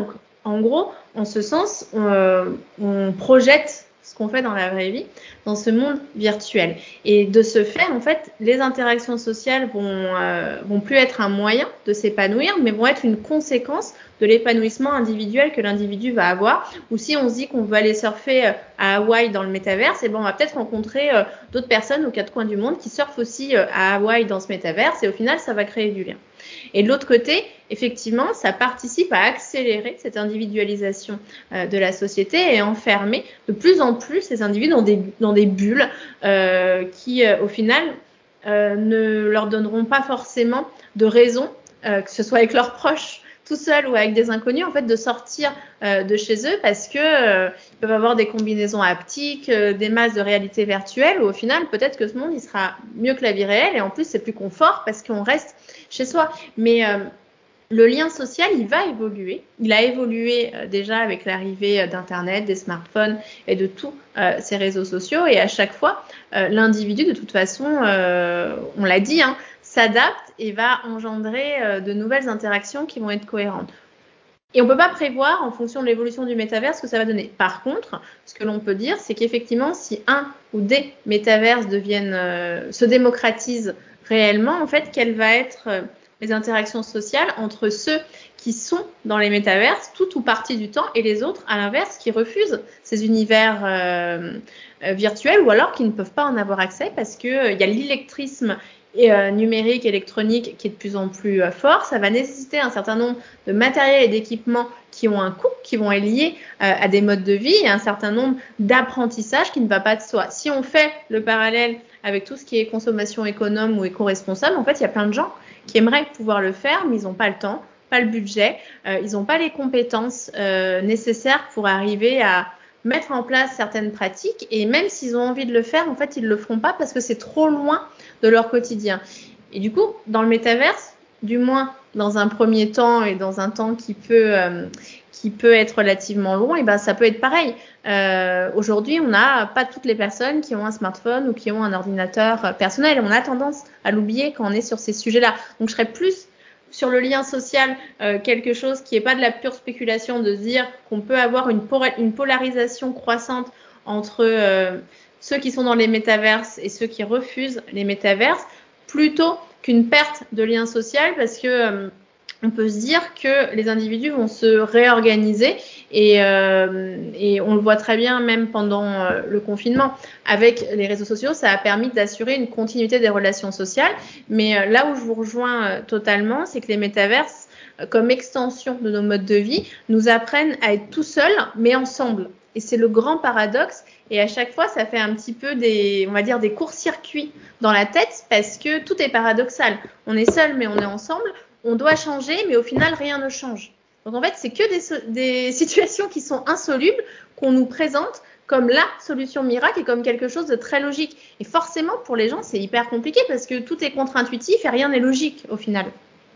En gros, en ce sens, on, euh, on projette ce qu'on fait dans la vraie vie dans ce monde virtuel. Et de ce fait, en fait, les interactions sociales vont, euh, vont plus être un moyen de s'épanouir, mais vont être une conséquence de l'épanouissement individuel que l'individu va avoir. Ou si on se dit qu'on veut aller surfer à Hawaï dans le métaverse, et ben on va peut-être rencontrer euh, d'autres personnes aux quatre coins du monde qui surfent aussi euh, à Hawaï dans ce métaverse, et au final, ça va créer du lien. Et de l'autre côté, effectivement, ça participe à accélérer cette individualisation euh, de la société et enfermer de plus en plus ces individus dans des, dans des bulles euh, qui, euh, au final, euh, ne leur donneront pas forcément de raison, euh, que ce soit avec leurs proches, tout seuls ou avec des inconnus, en fait, de sortir euh, de chez eux parce que euh, ils peuvent avoir des combinaisons haptiques, euh, des masses de réalité virtuelle où au final, peut-être que ce monde, il sera mieux que la vie réelle et en plus, c'est plus confort parce qu'on reste chez soi. Mais euh, le lien social, il va évoluer. Il a évolué euh, déjà avec l'arrivée euh, d'Internet, des smartphones et de tous euh, ces réseaux sociaux. Et à chaque fois, euh, l'individu, de toute façon, euh, on l'a dit, hein, s'adapte et va engendrer euh, de nouvelles interactions qui vont être cohérentes. Et on ne peut pas prévoir, en fonction de l'évolution du métaverse, ce que ça va donner. Par contre, ce que l'on peut dire, c'est qu'effectivement, si un ou des métaverses deviennent, euh, se démocratisent réellement, en fait, quelles vont être euh, les interactions sociales entre ceux qui sont dans les métaverses, tout ou partie du temps, et les autres, à l'inverse, qui refusent ces univers euh, euh, virtuels ou alors qui ne peuvent pas en avoir accès parce qu'il euh, y a l'électrisme et, euh, numérique, électronique qui est de plus en plus euh, fort. Ça va nécessiter un certain nombre de matériels et d'équipements qui ont un coût, qui vont être liés euh, à des modes de vie et un certain nombre d'apprentissages qui ne va pas de soi. Si on fait le parallèle avec tout ce qui est consommation économe ou éco-responsable, en fait, il y a plein de gens qui aimeraient pouvoir le faire, mais ils n'ont pas le temps, pas le budget, euh, ils n'ont pas les compétences euh, nécessaires pour arriver à mettre en place certaines pratiques, et même s'ils ont envie de le faire, en fait, ils ne le feront pas parce que c'est trop loin de leur quotidien. Et du coup, dans le métaverse, du moins dans un premier temps et dans un temps qui peut, euh, qui peut être relativement long, et ben ça peut être pareil. Euh, aujourd'hui, on n'a pas toutes les personnes qui ont un smartphone ou qui ont un ordinateur personnel. On a tendance à l'oublier quand on est sur ces sujets-là. Donc, je serais plus sur le lien social, euh, quelque chose qui n'est pas de la pure spéculation, de se dire qu'on peut avoir une, une polarisation croissante entre euh, ceux qui sont dans les métaverses et ceux qui refusent les métaverses, plutôt qu'une perte de lien social, parce que euh, on peut se dire que les individus vont se réorganiser et, euh, et on le voit très bien même pendant euh, le confinement. Avec les réseaux sociaux, ça a permis d'assurer une continuité des relations sociales. Mais euh, là où je vous rejoins euh, totalement, c'est que les métaverses, euh, comme extension de nos modes de vie, nous apprennent à être tout seuls, mais ensemble. Et c'est le grand paradoxe. Et à chaque fois, ça fait un petit peu des, on va dire, des courts-circuits dans la tête parce que tout est paradoxal. On est seul, mais on est ensemble. On doit changer, mais au final, rien ne change. Donc en fait, c'est que des, des situations qui sont insolubles qu'on nous présente comme la solution miracle et comme quelque chose de très logique. Et forcément, pour les gens, c'est hyper compliqué parce que tout est contre-intuitif et rien n'est logique au final.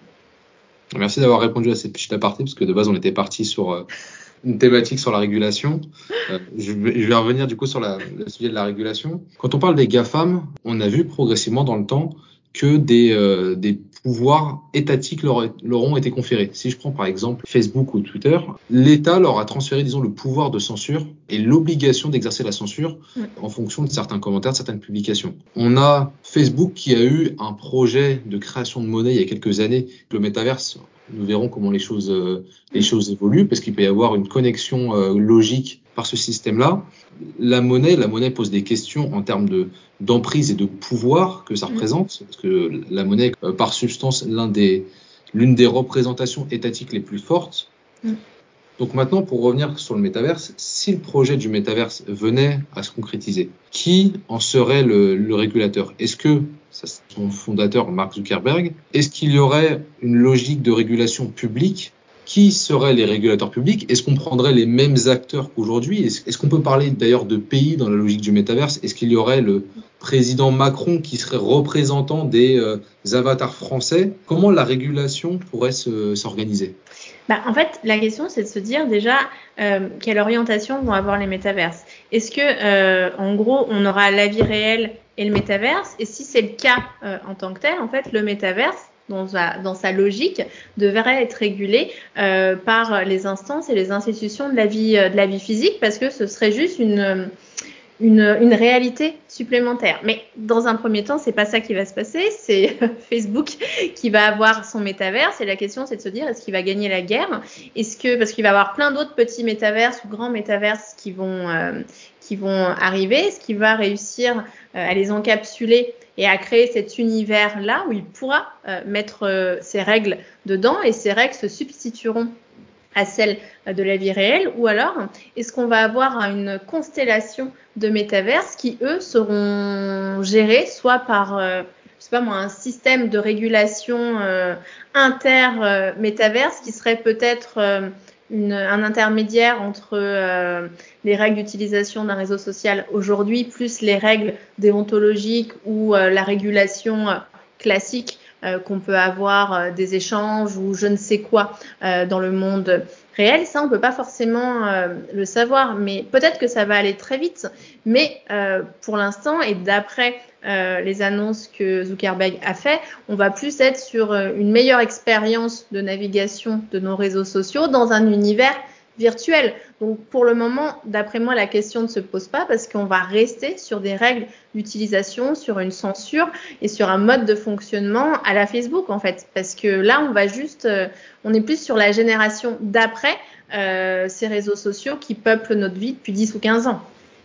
Merci d'avoir répondu à cette petite aparté, parce que de base, on était parti sur euh, une thématique sur la régulation. Euh, je, vais, je vais revenir du coup sur la, le sujet de la régulation. Quand on parle des GAFAM, on a vu progressivement dans le temps que des, euh, des pouvoirs étatiques leur, leur ont été conférés. Si je prends par exemple Facebook ou Twitter, l'État leur a transféré, disons, le pouvoir de censure et l'obligation d'exercer la censure mmh. en fonction de certains commentaires, de certaines publications. On a Facebook qui a eu un projet de création de monnaie il y a quelques années, le métaverse. Nous verrons comment les choses, euh, les choses évoluent, parce qu'il peut y avoir une connexion euh, logique par ce système-là. La monnaie, la monnaie pose des questions en termes de d'emprise et de pouvoir que ça représente, parce que la monnaie, euh, par substance, l'un des, l'une des représentations étatiques les plus fortes. Mm. Donc maintenant, pour revenir sur le métaverse, si le projet du métaverse venait à se concrétiser, qui en serait le, le régulateur ? Est-ce que, ça c'est son fondateur Mark Zuckerberg, est-ce qu'il y aurait une logique de régulation publique ? Qui seraient les régulateurs publics ? Est-ce qu'on prendrait les mêmes acteurs qu'aujourd'hui ? Est-ce, est-ce qu'on peut parler d'ailleurs de pays dans la logique du métaverse ? Est-ce qu'il y aurait le président Macron qui serait représentant des euh, avatars français ? Comment la régulation pourrait se, s'organiser ? Bah, en fait, la question, c'est de se dire déjà euh, quelle orientation vont avoir les métaverses. Est-ce que, euh, en gros, on aura la vie réelle et le métaverse ? Et si c'est le cas euh, en tant que tel, en fait, le métaverse, dans sa, dans sa logique, devrait être régulé euh, par les instances et les institutions de la vie, de la vie physique, parce que ce serait juste une, une, une réalité supplémentaire. Mais dans un premier temps, c'est pas ça qui va se passer, c'est Facebook qui va avoir son métaverse, et la question c'est de se dire, est-ce qu'il va gagner la guerre? Est-ce que, parce qu'il va y avoir plein d'autres petits métaverses ou grands métaverses qui vont, euh, qui vont arriver, est-ce qu'il va réussir euh, à les encapsuler et à créer cet univers-là où il pourra euh, mettre euh, ses règles dedans, et ces règles se substitueront à celles de la vie réelle, ou alors est-ce qu'on va avoir une constellation de métaverses qui, eux, seront gérés soit par, euh, je sais pas moi, un système de régulation euh, inter-métaverse qui serait peut-être euh, une, un intermédiaire entre euh, les règles d'utilisation d'un réseau social aujourd'hui, plus les règles déontologiques ou euh, la régulation euh, classique euh, qu'on peut avoir euh, des échanges ou je ne sais quoi euh, dans le monde réel. Ça, on peut pas forcément euh, le savoir, mais peut-être que ça va aller très vite. Mais euh, pour l'instant, et d'après euh, les annonces que Zuckerberg a fait, on va plus être sur euh, une meilleure expérience de navigation de nos réseaux sociaux dans un univers virtuel. Donc pour le moment, d'après moi, la question ne se pose pas, parce qu'on va rester sur des règles d'utilisation, sur une censure et sur un mode de fonctionnement à la Facebook, en fait. Parce que là, on va juste, euh, on est plus sur la génération d'après euh, ces réseaux sociaux qui peuplent notre vie depuis dix ou quinze ans.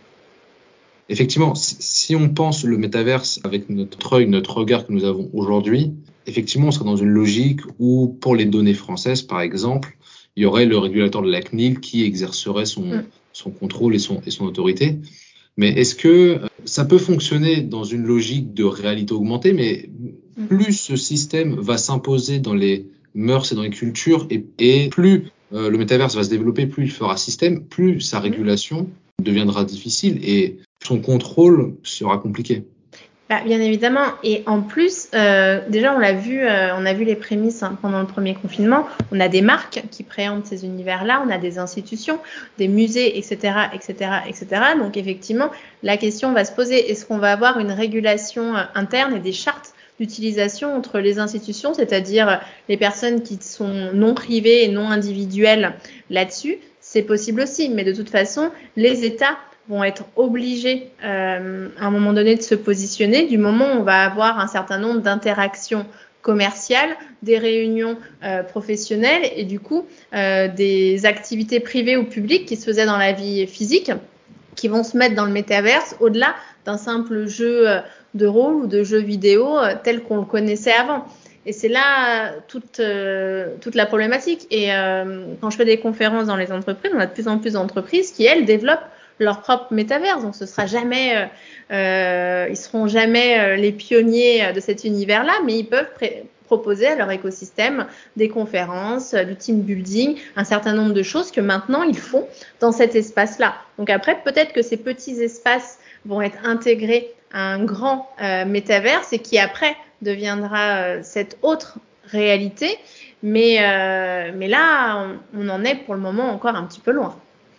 Effectivement, si on pense le métaverse avec notre œil, notre regard que nous avons aujourd'hui, effectivement, on serait dans une logique où, pour les données françaises, par exemple, il y aurait le régulateur de la C N I L qui exercerait son, mm. son contrôle et son, et son autorité. Mais est-ce que ça peut fonctionner dans une logique de réalité augmentée, mais mm. plus ce système va s'imposer dans les mœurs et dans les cultures, et, et plus euh, le métaverse va se développer, plus il fera système, plus sa régulation mm. deviendra difficile et son contrôle sera compliqué. Bah, bien évidemment, et en plus, euh, déjà on l'a vu, euh, on a vu les prémices hein, pendant le premier confinement. On a des marques qui préemptent ces univers-là, on a des institutions, des musées, et cetera, et cetera, et cetera. Donc effectivement, la question va se poser, est-ce qu'on va avoir une régulation euh, interne et des chartes d'utilisation entre les institutions, c'est-à-dire les personnes qui sont non privées et non individuelles là-dessus? C'est possible aussi, mais de toute façon, les États vont être obligés euh, à un moment donné de se positionner du moment où on va avoir un certain nombre d'interactions commerciales, des réunions euh, professionnelles et du coup euh, des activités privées ou publiques qui se faisaient dans la vie physique qui vont se mettre dans le métaverse au-delà d'un simple jeu de rôle ou de jeu vidéo euh, tel qu'on le connaissait avant. Et c'est là euh, toute, euh, toute la problématique. Et euh, quand je fais des conférences dans les entreprises, on a de plus en plus d'entreprises qui, elles, développent leur propre métaverse. Donc, ce sera jamais, euh, euh, ils seront jamais euh, les pionniers de cet univers-là, mais ils peuvent pré- proposer à leur écosystème des conférences, euh, du team building, un certain nombre de choses que maintenant ils font dans cet espace-là. Donc après, peut-être que ces petits espaces vont être intégrés à un grand euh, métaverse et qui après deviendra euh, cette autre réalité. Mais, euh, mais là, on, on en est pour le moment encore un petit peu loin.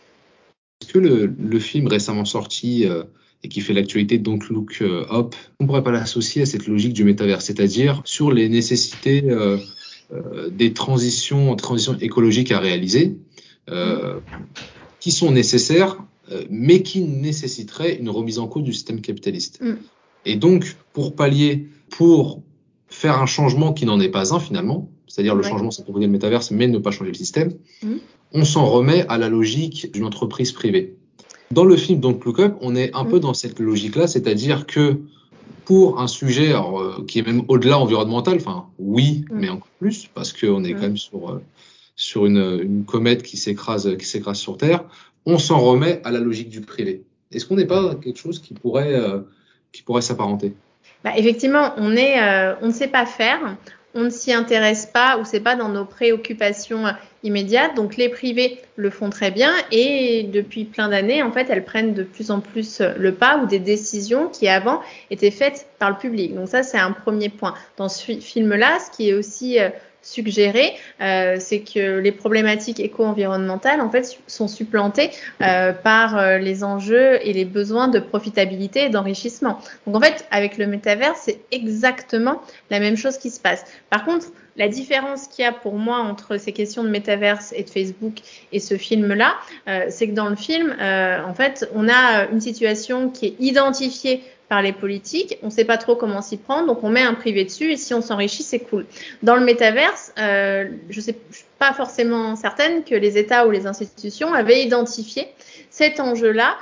Est-ce que le, le film récemment sorti euh, et qui fait l'actualité Don't Look Up, on ne pourrait pas l'associer à cette logique du métavers, c'est-à-dire sur les nécessités euh, euh, des transitions, transitions écologiques à réaliser, euh, qui sont nécessaires, euh, mais qui nécessiteraient une remise en cause du système capitaliste. Mm. Et donc, pour pallier, pour faire un changement qui n'en est pas un finalement, c'est-à-dire le ouais. changement, c'est proposer le métaverse, mais ne pas changer le système, mm. on s'en remet à la logique d'une entreprise privée. Dans le film Don't Look Up, on est un mmh. peu dans cette logique-là, c'est-à-dire que pour un sujet alors, euh, qui est même au-delà environnemental, enfin oui, mmh. mais encore plus, parce qu'on est mmh. quand même sur, euh, sur une, une comète qui s'écrase, qui s'écrase sur Terre, on s'en remet à la logique du privé. Est-ce qu'on n'est pas quelque chose qui pourrait, euh, qui pourrait s'apparenter ? Bah, effectivement, on est, euh, on ne sait pas faire. On ne s'y intéresse pas ou c'est pas dans nos préoccupations immédiates. Donc les privés le font très bien et depuis plein d'années, en fait, elles prennent de plus en plus le pas ou des décisions qui avant étaient faites par le public. Donc ça, c'est un premier point. Dans ce film-là, ce qui est aussi suggérer, euh, c'est que les problématiques éco-environnementales en fait sont supplantées euh, par euh, les enjeux et les besoins de profitabilité et d'enrichissement. Donc en fait, avec le métavers, c'est exactement la même chose qui se passe. Par contre, la différence qu'il y a pour moi entre ces questions de métaverse et de Facebook et ce film-là, euh, c'est que dans le film, euh, en fait, on a une situation qui est identifiée par les politiques, on ne sait pas trop comment s'y prendre, donc on met un privé dessus et si on s'enrichit, c'est cool. Dans le métaverse, euh, je ne suis pas forcément certaine que les États ou les institutions avaient identifié cet enjeu-là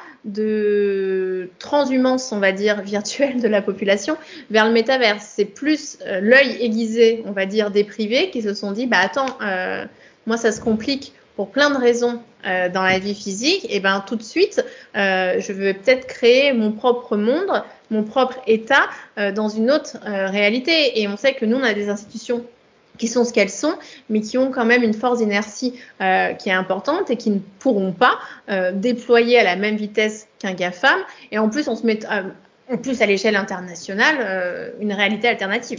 de transhumance, on va dire, virtuelle de la population vers le métaverse. C'est plus euh, l'œil aiguisé, on va dire, des privés qui se sont dit, bah attends, euh, moi ça se complique pour plein de raisons euh, dans la vie physique, et ben tout de suite, euh, je vais peut-être créer mon propre monde, mon propre état euh, dans une autre euh, réalité. Et on sait que nous, on a des institutions qui sont ce qu'elles sont, mais qui ont quand même une force d'inertie euh, qui est importante et qui ne pourront pas euh, déployer à la même vitesse qu'un GAFAM. Et en plus, on se met euh, en plus à l'échelle internationale euh, une réalité alternative.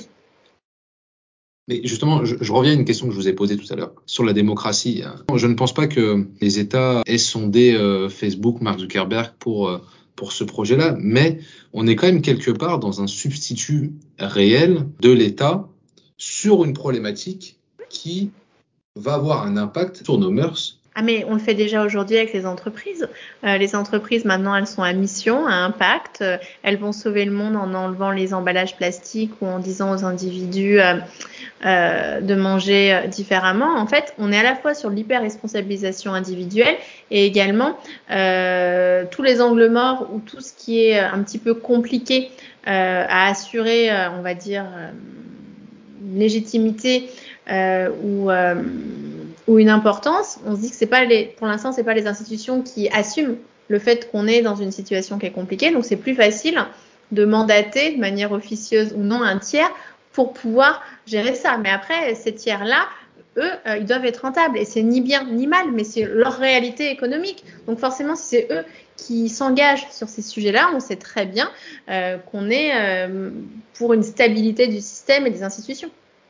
Mais justement, je, je reviens à une question que je vous ai posée tout à l'heure sur la démocratie. Je ne pense pas que les États aient sondé euh, Facebook, Mark Zuckerberg pour euh, pour ce projet-là, mais on est quand même quelque part dans un substitut réel de l'État sur une problématique qui va avoir un impact sur nos mœurs. Ah mais on le fait déjà aujourd'hui avec les entreprises. Euh, les entreprises maintenant elles sont à mission, à impact. Euh, elles vont sauver le monde en enlevant les emballages plastiques ou en disant aux individus euh, euh, de manger différemment. En fait, on est à la fois sur l'hyper-responsabilisation individuelle et également euh, tous les angles morts ou tout ce qui est un petit peu compliqué euh, à assurer, euh, on va dire, euh, une légitimité euh, ou euh, ou une importance, on se dit que c'est pas les, pour l'instant, c'est pas les institutions qui assument le fait qu'on est dans une situation qui est compliquée. Donc, c'est plus facile de mandater de manière officieuse ou non un tiers pour pouvoir gérer ça. Mais après, ces tiers-là, eux, euh, ils doivent être rentables. Et c'est ni bien ni mal, mais c'est leur réalité économique. Donc, forcément, si c'est eux qui s'engagent sur ces sujets-là, on sait très bien euh, qu'on est euh, pour une stabilité du système et des institutions.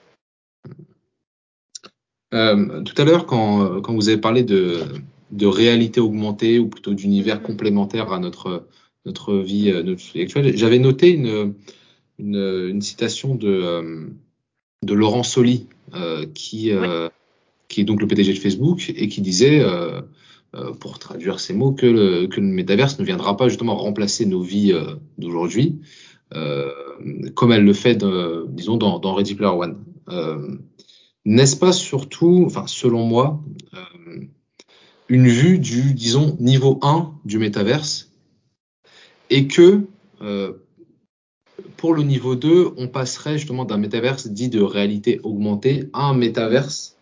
Euh, tout à l'heure, quand, quand vous avez parlé de, de réalité augmentée ou plutôt d'univers Mm-hmm. complémentaire à notre, notre vie, notre vie actuelle, j'avais noté une, une, une citation de, de Laurent Soli, euh, qui, euh, oui. qui est donc le P D G de Facebook et qui disait, euh, euh, pour traduire ces mots, que le, que le métaverse ne viendra pas justement remplacer nos vies euh, d'aujourd'hui, euh, comme elle le fait, de, disons, dans, dans Ready Player One. Euh, N'est-ce pas surtout, enfin, selon moi, euh, une vue du, disons, niveau un du métaverse et que euh, pour le niveau deux, on passerait justement d'un métaverse dit de réalité augmentée à un métaverse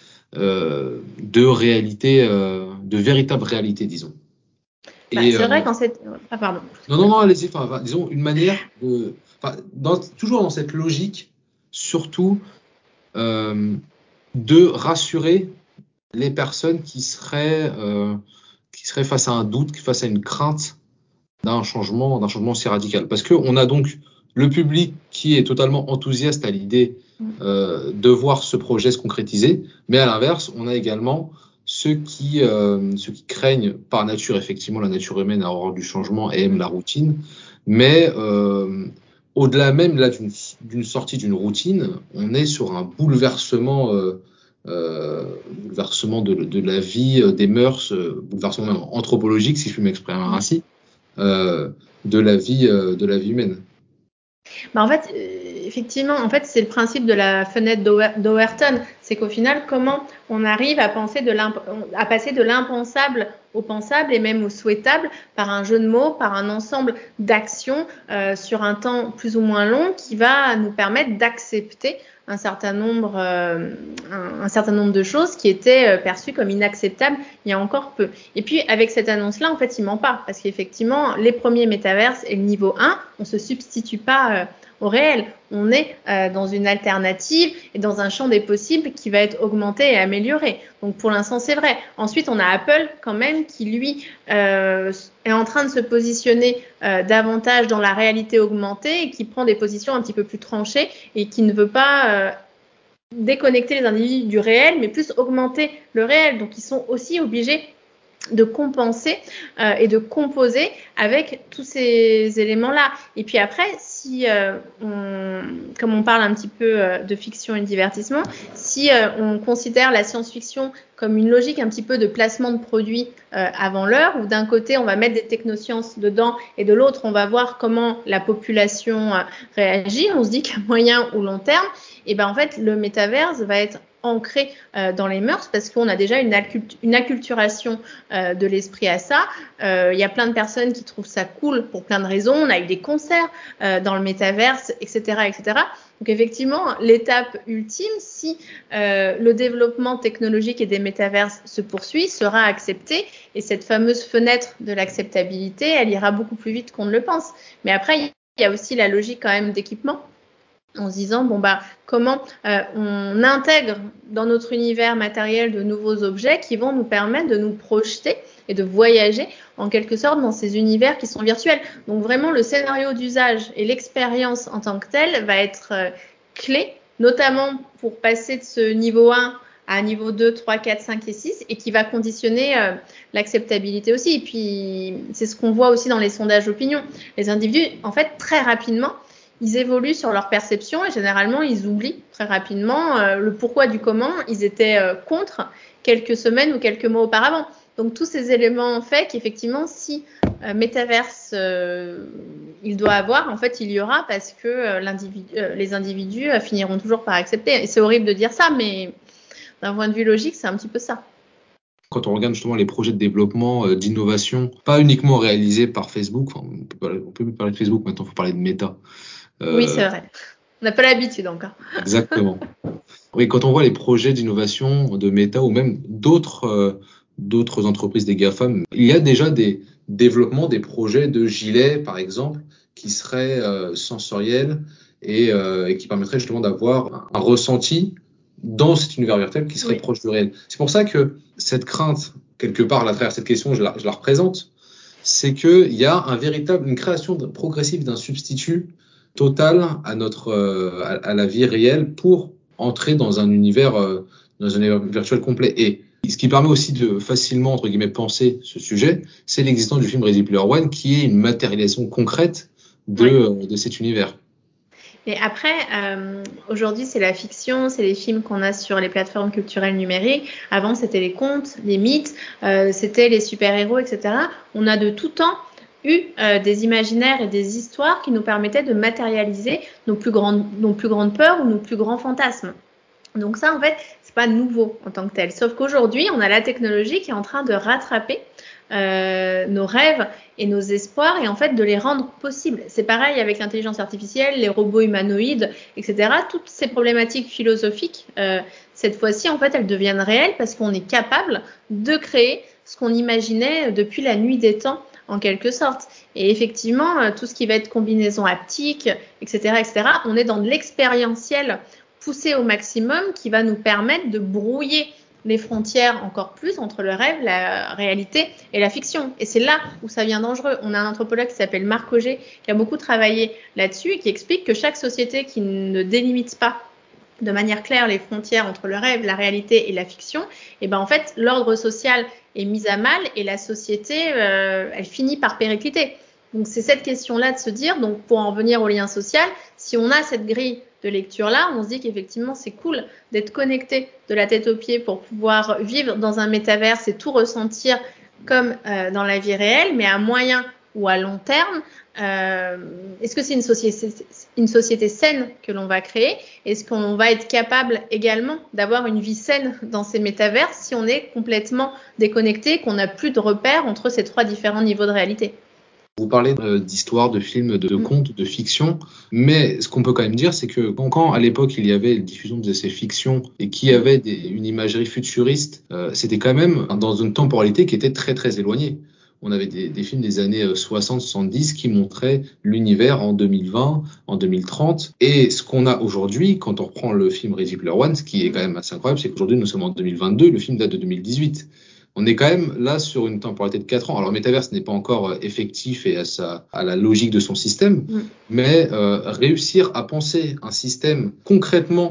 euh, de réalité, euh, de véritable réalité, disons. Bah, Et, c'est vrai euh, qu'en cette... Ah, pardon. non, non, non, allez-y, enfin, enfin, disons, une manière de... Enfin, dans, toujours dans cette logique, surtout, euh, de rassurer les personnes qui seraient, euh, qui seraient face à un doute, face à une crainte d'un changement, d'un changement si radical. Parce qu'on a donc le public qui est totalement enthousiaste à l'idée euh, de voir ce projet se concrétiser, mais à l'inverse, on a également ceux qui, euh, ceux qui craignent par nature, effectivement, la nature humaine a horreur du changement et aiment la routine, mais euh, au-delà même là d'une, d'une sortie d'une routine, on est sur un bouleversement, euh, euh, bouleversement de, de la vie, des mœurs, euh, bouleversement même anthropologique, si je puis m'exprimer ainsi. Euh, de la vie, euh, de la vie humaine. Bah en fait, euh, effectivement, en fait, c'est le principe de la fenêtre d'Overton. C'est qu'au final, comment on arrive à penser de à passer de l'impensable au pensable et même au souhaitable par un jeu de mots, par un ensemble d'actions euh, sur un temps plus ou moins long qui va nous permettre d'accepter un certain nombre, euh, un, un certain nombre de choses qui étaient euh, perçues comme inacceptables il y a encore peu. Et puis avec cette annonce-là, en fait, il ment pas parce qu'effectivement, les premiers métaverses et le niveau un, on se substitue pas euh, au réel. On est euh, dans une alternative et dans un champ des possibles qui va être augmenté et amélioré. Donc pour l'instant, c'est vrai. Ensuite, on a Apple quand même qui, lui, euh, est en train de se positionner euh, davantage dans la réalité augmentée et qui prend des positions un petit peu plus tranchées et qui ne veut pas euh, déconnecter les individus du réel, mais plus augmenter le réel. Donc, ils sont aussi obligés de compenser euh, et de composer avec tous ces éléments-là. Et puis après, si, euh, on, comme on parle un petit peu euh, de fiction et de divertissement, si euh, on considère la science-fiction comme une logique un petit peu de placement de produits euh, avant l'heure, où d'un côté, on va mettre des technosciences dedans et de l'autre, on va voir comment la population euh, réagit, on se dit qu'à moyen ou long terme, et ben en fait, le métaverse va être ancré euh, dans les mœurs parce qu'on a déjà une, accult- une acculturation euh, de l'esprit à ça. Il euh, y a plein de personnes qui trouvent ça cool pour plein de raisons. On a eu des concerts euh, dans le métaverse, et cetera, et cetera. Donc effectivement, l'étape ultime, si euh, le développement technologique et des métaverses se poursuit, sera accepté et cette fameuse fenêtre de l'acceptabilité, elle ira beaucoup plus vite qu'on ne le pense. Mais après, il y a aussi la logique quand même d'équipement, en se disant bon bah comment euh, on intègre dans notre univers matériel de nouveaux objets qui vont nous permettre de nous projeter et de voyager en quelque sorte dans ces univers qui sont virtuels. Donc vraiment le scénario d'usage et l'expérience en tant que telle va être euh, clé, notamment pour passer de ce niveau un à niveau deux, trois, quatre, cinq et six et qui va conditionner euh, l'acceptabilité aussi. Et puis c'est ce qu'on voit aussi dans les sondages d'opinion. Les individus, en fait, très rapidement, ils évoluent sur leur perception et généralement, ils oublient très rapidement euh, le pourquoi du comment ils étaient euh, contre quelques semaines ou quelques mois auparavant. Donc, tous ces éléments ont fait qu'effectivement, si euh, métaverse euh, il doit avoir, en fait, il y aura parce que euh, l'individu, euh, les individus euh, finiront toujours par accepter. Et c'est horrible de dire ça, mais d'un point de vue logique, c'est un petit peu ça. Quand on regarde justement les projets de développement, euh, d'innovation, pas uniquement réalisés par Facebook, enfin, on peut, parler, on peut plus parler de Facebook maintenant, il faut parler de Meta. Euh, oui, c'est vrai. On n'a pas l'habitude encore. Exactement. Oui, quand on voit les projets d'innovation de Meta ou même d'autres euh, d'autres entreprises des GAFAM, il y a déjà des développements, des projets de gilets, par exemple, qui seraient euh, sensoriels et, euh, et qui permettraient justement d'avoir un ressenti dans cet univers virtuel qui serait Oui. proche du réel. C'est pour ça que cette crainte, quelque part, à travers cette question, je la, je la représente, c'est qu'il y a un véritable, une création progressive d'un substitut total à notre, euh, à, à la vie réelle pour entrer dans un univers, euh, dans un univers virtuel complet. Et ce qui permet aussi de facilement, entre guillemets, penser ce sujet, c'est l'existence du film Ready Player One, qui est une matérialisation concrète de, Oui. euh, de cet univers. Et après, euh, aujourd'hui, c'est la fiction, c'est les films qu'on a sur les plateformes culturelles numériques. Avant, c'était les contes, les mythes, euh, c'était les super-héros, et cetera. On a de tout temps eu euh, des imaginaires et des histoires qui nous permettaient de matérialiser nos plus grandes, nos plus grandes peurs ou nos plus grands fantasmes. Donc ça, en fait, c'est pas nouveau en tant que tel. Sauf qu'aujourd'hui, on a la technologie qui est en train de rattraper euh, nos rêves et nos espoirs et en fait de les rendre possibles. C'est pareil avec l'intelligence artificielle, les robots humanoïdes, et cetera. Toutes ces problématiques philosophiques, euh, cette fois-ci, en fait, elles deviennent réelles parce qu'on est capable de créer ce qu'on imaginait depuis la nuit des temps, en quelque sorte. Et effectivement, tout ce qui va être combinaison haptique, et cetera, et cetera, on est dans de l'expérientiel poussé au maximum qui va nous permettre de brouiller les frontières encore plus entre le rêve, la réalité et la fiction. Et c'est là où ça devient dangereux. On a un anthropologue qui s'appelle Marc Auger qui a beaucoup travaillé là-dessus et qui explique que chaque société qui ne délimite pas de manière claire les frontières entre le rêve, la réalité et la fiction, et ben en fait l'ordre social est mis à mal et la société euh, elle finit par péricliter. Donc c'est cette question-là de se dire, donc pour en venir au lien social, si on a cette grille de lecture-là, on se dit qu'effectivement c'est cool d'être connecté de la tête aux pieds pour pouvoir vivre dans un métaverse et tout ressentir comme euh, dans la vie réelle, mais à moyen ou à long terme, euh, est-ce que c'est une société, une société saine que l'on va créer? Est-ce qu'on va être capable également d'avoir une vie saine dans ces métavers si on est complètement déconnecté, qu'on n'a plus de repères entre ces trois différents niveaux de réalité? Vous parlez euh, d'histoire, de films, de, de contes, de fiction, mais ce qu'on peut quand même dire, c'est que quand, quand à l'époque il y avait la diffusion de ces fictions et qu'il y avait des, une imagerie futuriste, euh, c'était quand même dans une temporalité qui était très très éloignée. On avait des, des films des années soixante soixante-dix qui montraient l'univers en deux mille vingt, en deux mille trente. Et ce qu'on a aujourd'hui, quand on reprend le film Ready Player One, ce qui est quand même assez incroyable, c'est qu'aujourd'hui nous sommes en deux mille vingt-deux, le film date de deux mille dix-huit. On est quand même là sur une temporalité de quatre ans. Alors, le métaverse n'est pas encore effectif et à, sa, à la logique de son système, mm. mais euh, réussir à penser un système concrètement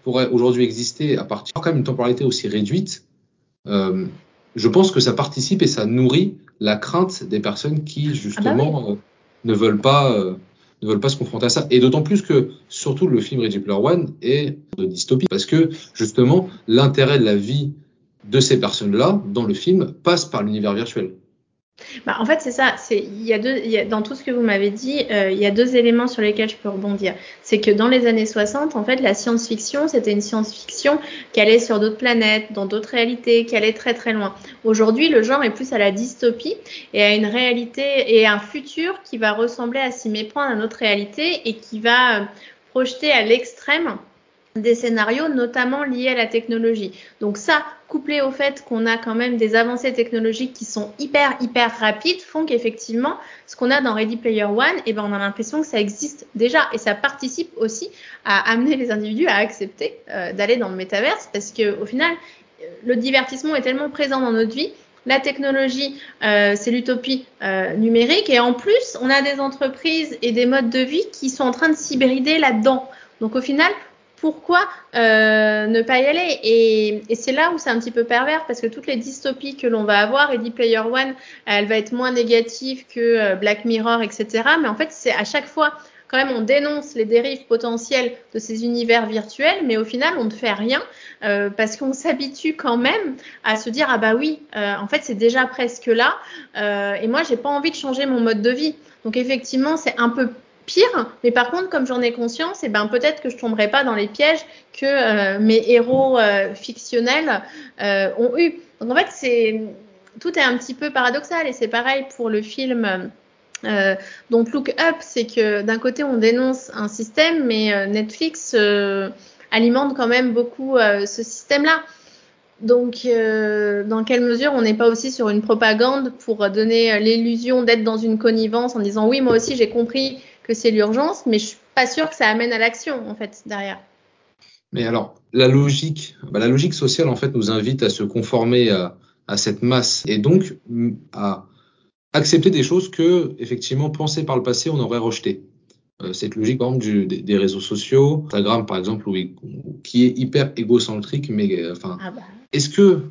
pourrait aujourd'hui exister à partir quand même d'une temporalité aussi réduite, euh, je pense que ça participe et ça nourrit la crainte des personnes qui justement Ah bah oui. euh, ne veulent pas euh, ne veulent pas se confronter à ça. Et d'autant plus que surtout le film Ready Player One est de dystopie parce que justement l'intérêt de la vie de ces personnes-là dans le film passe par l'univers virtuel. Bah, en fait, c'est ça. C'est, il y a deux, il y a, dans tout ce que vous m'avez dit, euh, il y a deux éléments sur lesquels je peux rebondir. C'est que dans les années soixante, en fait, la science-fiction, c'était une science-fiction qui allait sur d'autres planètes, dans d'autres réalités, qui allait très très loin. Aujourd'hui, le genre est plus à la dystopie et à une réalité et à un futur qui va ressembler à s'y méprendre à notre réalité et qui va euh, projeter à l'extrême des scénarios notamment liés à la technologie. Donc ça, couplé au fait qu'on a quand même des avancées technologiques qui sont hyper hyper rapides, font qu'effectivement, ce qu'on a dans Ready Player One, eh ben on a l'impression que ça existe déjà et ça participe aussi à amener les individus à accepter euh, d'aller dans le métaverse parce que au final, le divertissement est tellement présent dans notre vie. La technologie, euh, c'est l'utopie euh, numérique et en plus, on a des entreprises et des modes de vie qui sont en train de s'hybrider là-dedans. Donc au final, pourquoi euh, ne pas y aller et, et c'est là où c'est un petit peu pervers parce que toutes les dystopies que l'on va avoir, Ready Player One, elle va être moins négative que euh, Black Mirror, et cetera. Mais en fait, c'est à chaque fois, quand même, on dénonce les dérives potentielles de ces univers virtuels, mais au final, on ne fait rien euh, parce qu'on s'habitue quand même à se dire ah bah oui, euh, en fait, c'est déjà presque là euh, et moi, j'ai pas envie de changer mon mode de vie. Donc effectivement, c'est un peu pire, mais par contre, comme j'en ai conscience, et eh ben peut-être que je tomberai pas dans les pièges que euh, mes héros euh, fictionnels euh, ont eu. Donc en fait, c'est tout est un petit peu paradoxal et c'est pareil pour le film. Euh, donc Look Up, c'est que d'un côté on dénonce un système, mais euh, Netflix euh, alimente quand même beaucoup euh, ce système-là. Donc, euh, dans quelle mesure on n'est pas aussi sur une propagande pour donner l'illusion d'être dans une connivence en disant oui, moi aussi j'ai compris que c'est l'urgence, mais je suis pas sûre que ça amène à l'action en fait derrière. Mais alors, la logique, bah, la logique sociale, en fait, nous invite à se conformer à, à cette masse et donc mm, à accepter des choses que, effectivement, pensées par le passé, on aurait rejetées. Euh, cette logique, par exemple, du- des, des réseaux sociaux, Instagram, par exemple, où, il- qui est hyper égocentrique, mais euh, enfin, Ah bah. est-ce que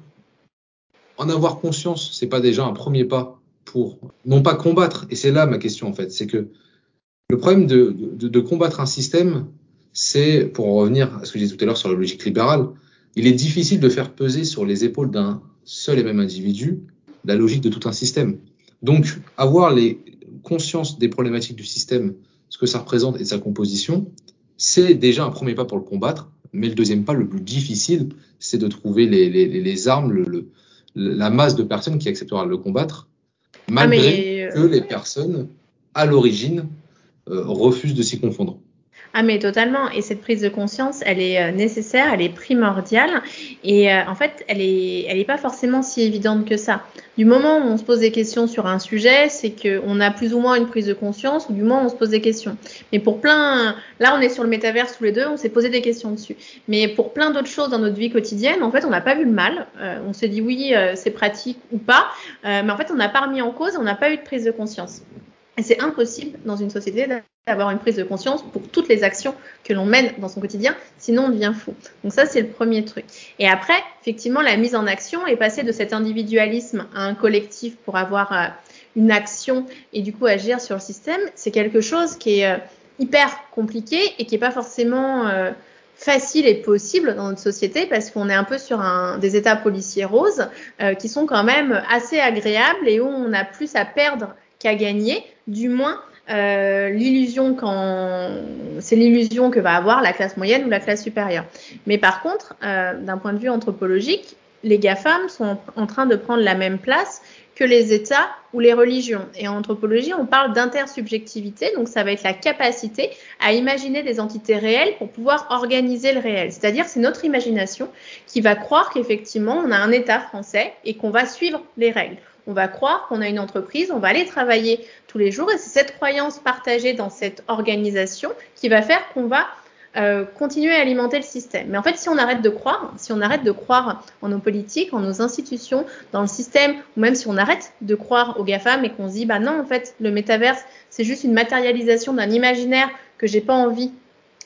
en avoir conscience, c'est pas déjà un premier pas pour non pas combattre, et c'est là ma question, en fait, c'est que le problème de, de, de combattre un système, c'est, pour en revenir à ce que j'ai dit tout à l'heure sur la logique libérale, il est difficile de faire peser sur les épaules d'un seul et même individu la logique de tout un système. Donc, avoir les consciences des problématiques du système, ce que ça représente et de sa composition, c'est déjà un premier pas pour le combattre. Mais le deuxième pas, le plus difficile, c'est de trouver les, les, les armes, le, le, la masse de personnes qui acceptera de le combattre, Ah malgré mais que euh, les personnes, à l'origine, euh, refusent de s'y confondre. Ah mais totalement. Et cette prise de conscience, elle est euh, nécessaire, elle est primordiale. Et euh, en fait, elle est, elle est pas forcément si évidente que ça. Du moment où on se pose des questions sur un sujet, c'est qu'on a plus ou moins une prise de conscience, ou du moins on se pose des questions. Mais pour plein, là on est sur le métaverse tous les deux, on s'est posé des questions dessus. Mais pour plein d'autres choses dans notre vie quotidienne, en fait, on n'a pas vu le mal. Euh, on s'est dit oui, euh, c'est pratique ou pas. Euh, mais en fait, on n'a pas remis en cause, on n'a pas eu de prise de conscience. Et c'est impossible dans une société d'avoir une prise de conscience pour toutes les actions que l'on mène dans son quotidien, sinon on devient fou. Donc ça, c'est le premier truc. Et après, effectivement, la mise en action est passée de cet individualisme à un collectif pour avoir euh, une action et du coup agir sur le système. C'est quelque chose qui est euh, hyper compliqué et qui n'est pas forcément euh, facile et possible dans notre société parce qu'on est un peu sur un, des états policiers roses euh, qui sont quand même assez agréables et où on a plus à perdre qu'à gagner, du moins euh, l'illusion quand c'est l'illusion que va avoir la classe moyenne ou la classe supérieure. Mais par contre, euh, d'un point de vue anthropologique, les GAFAM sont en train de prendre la même place que les États ou les religions. Et en anthropologie, on parle d'intersubjectivité, donc ça va être la capacité à imaginer des entités réelles pour pouvoir organiser le réel. C'est-à-dire c'est notre imagination qui va croire qu'effectivement on a un État français et qu'on va suivre les règles. On va croire qu'on a une entreprise, on va aller travailler tous les jours et c'est cette croyance partagée dans cette organisation qui va faire qu'on va euh, continuer à alimenter le système. Mais en fait, si on arrête de croire, si on arrête de croire en nos politiques, en nos institutions, dans le système, ou même si on arrête de croire aux GAFAM et qu'on se dit, bah non, en fait, le métaverse, c'est juste une matérialisation d'un imaginaire que j'ai pas envie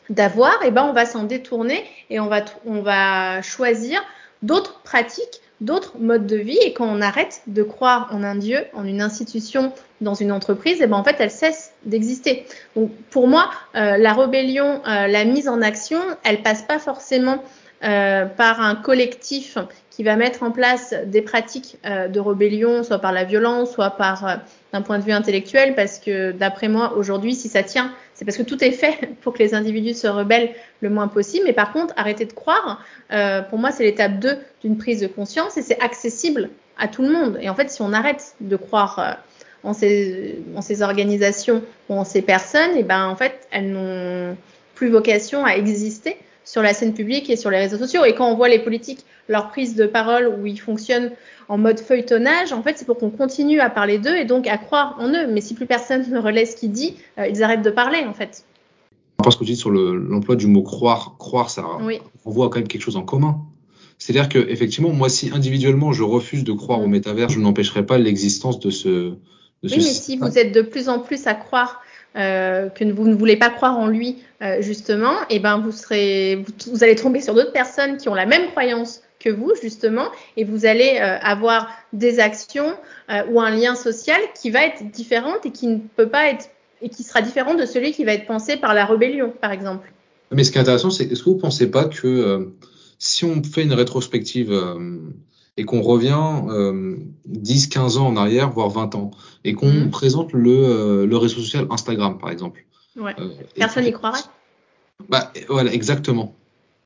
d'avoir, et ben on va s'en détourner et on va, on va choisir d'autres pratiques, d'autres modes de vie. Et quand on arrête de croire en un Dieu, en une institution, dans une entreprise, et ben en fait elle cesse d'exister. Donc pour moi, euh, la rébellion, euh, la mise en action, elle passe pas forcément euh, par un collectif qui va mettre en place des pratiques euh, de rébellion, soit par la violence, soit par euh, d'un point de vue intellectuel, parce que d'après moi, aujourd'hui, si ça tient, c'est parce que tout est fait pour que les individus se rebellent le moins possible. Mais par contre, arrêter de croire, euh, pour moi, c'est l'étape deux d'une prise de conscience et c'est accessible à tout le monde. Et en fait, si on arrête de croire euh, en, ces, en ces organisations ou en ces personnes, et ben en fait, elles n'ont plus vocation à exister sur la scène publique et sur les réseaux sociaux. Et quand on voit les politiques, leur prise de parole où ils fonctionnent en mode feuilletonnage, en fait, c'est pour qu'on continue à parler d'eux et donc à croire en eux. Mais si plus personne ne relaie ce qu'ils disent, euh, ils arrêtent de parler, en fait. Parce que tu dis sur le, l'emploi du mot croire, croire, ça Oui. renvoie quand même quelque chose en commun. C'est-à-dire que effectivement, moi, si individuellement je refuse de croire mmh. au métavers, je n'empêcherai pas l'existence de ce. De oui, ce mais si vous êtes de plus en plus à croire euh, que vous ne voulez pas croire en lui, euh, justement, et ben vous serez, vous, vous allez tomber sur d'autres personnes qui ont la même croyance que vous, justement, et vous allez euh, avoir des actions euh, ou un lien social qui va être différent et qui ne peut pas être et qui sera différent de celui qui va être pensé par la rébellion, par exemple. Mais ce qui est intéressant, c'est est-ce que vous ne pensez pas que euh, si on fait une rétrospective euh, et qu'on revient euh, dix, quinze ans en arrière, voire vingt ans, et qu'on mmh. présente le, euh, le réseau social Instagram, par exemple. Ouais. Euh, Personne n'y croirait. Bah, voilà, exactement.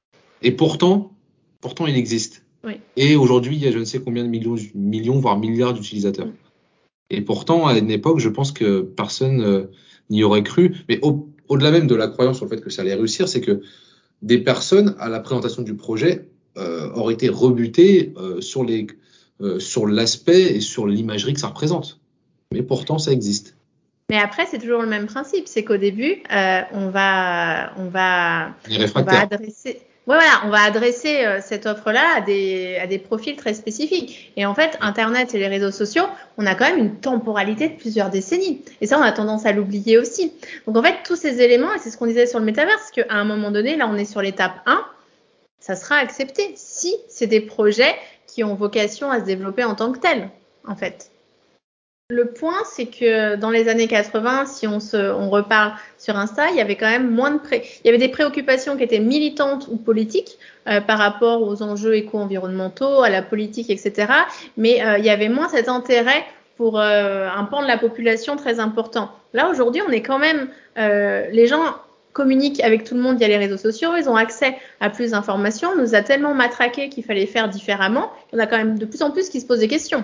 Et pourtant, pourtant, il existe. Oui. Et aujourd'hui, il y a je ne sais combien de millions, millions voire milliards d'utilisateurs. Mmh. Et pourtant, à une époque, je pense que personne euh, n'y aurait cru. Mais au, au-delà même de la croyance sur le fait que ça allait réussir, c'est que des personnes, à la présentation du projet, euh, auraient été rebutées euh, sur, les, euh, sur l'aspect et sur l'imagerie que ça représente. Mais pourtant, ça existe. Mais après, c'est toujours le même principe. C'est qu'au début, euh, on va, on va, on va adresser... Ouais, voilà, on va adresser euh, cette offre-là à des, à des profils très spécifiques. Et en fait, Internet et les réseaux sociaux, on a quand même une temporalité de plusieurs décennies. Et ça, on a tendance à l'oublier aussi. Donc en fait, tous ces éléments, et c'est ce qu'on disait sur le métaverse, qu'à un moment donné, là, on est sur l'étape un, ça sera accepté si c'est des projets qui ont vocation à se développer en tant que tels, en fait. Le point, c'est que dans les années quatre-vingts, si on, se, on reparle sur Insta, il y avait quand même moins de pré... il y avait des préoccupations qui étaient militantes ou politiques euh, par rapport aux enjeux éco-environnementaux, à la politique, et cetera. Mais euh, il y avait moins cet intérêt pour euh, un pan de la population très important. Là, aujourd'hui, on est quand même... Euh, les gens communiquent avec tout le monde via les réseaux sociaux, ils ont accès à plus d'informations. On nous a tellement matraqué qu'il fallait faire différemment. On a quand même de plus en plus qui se posent des questions.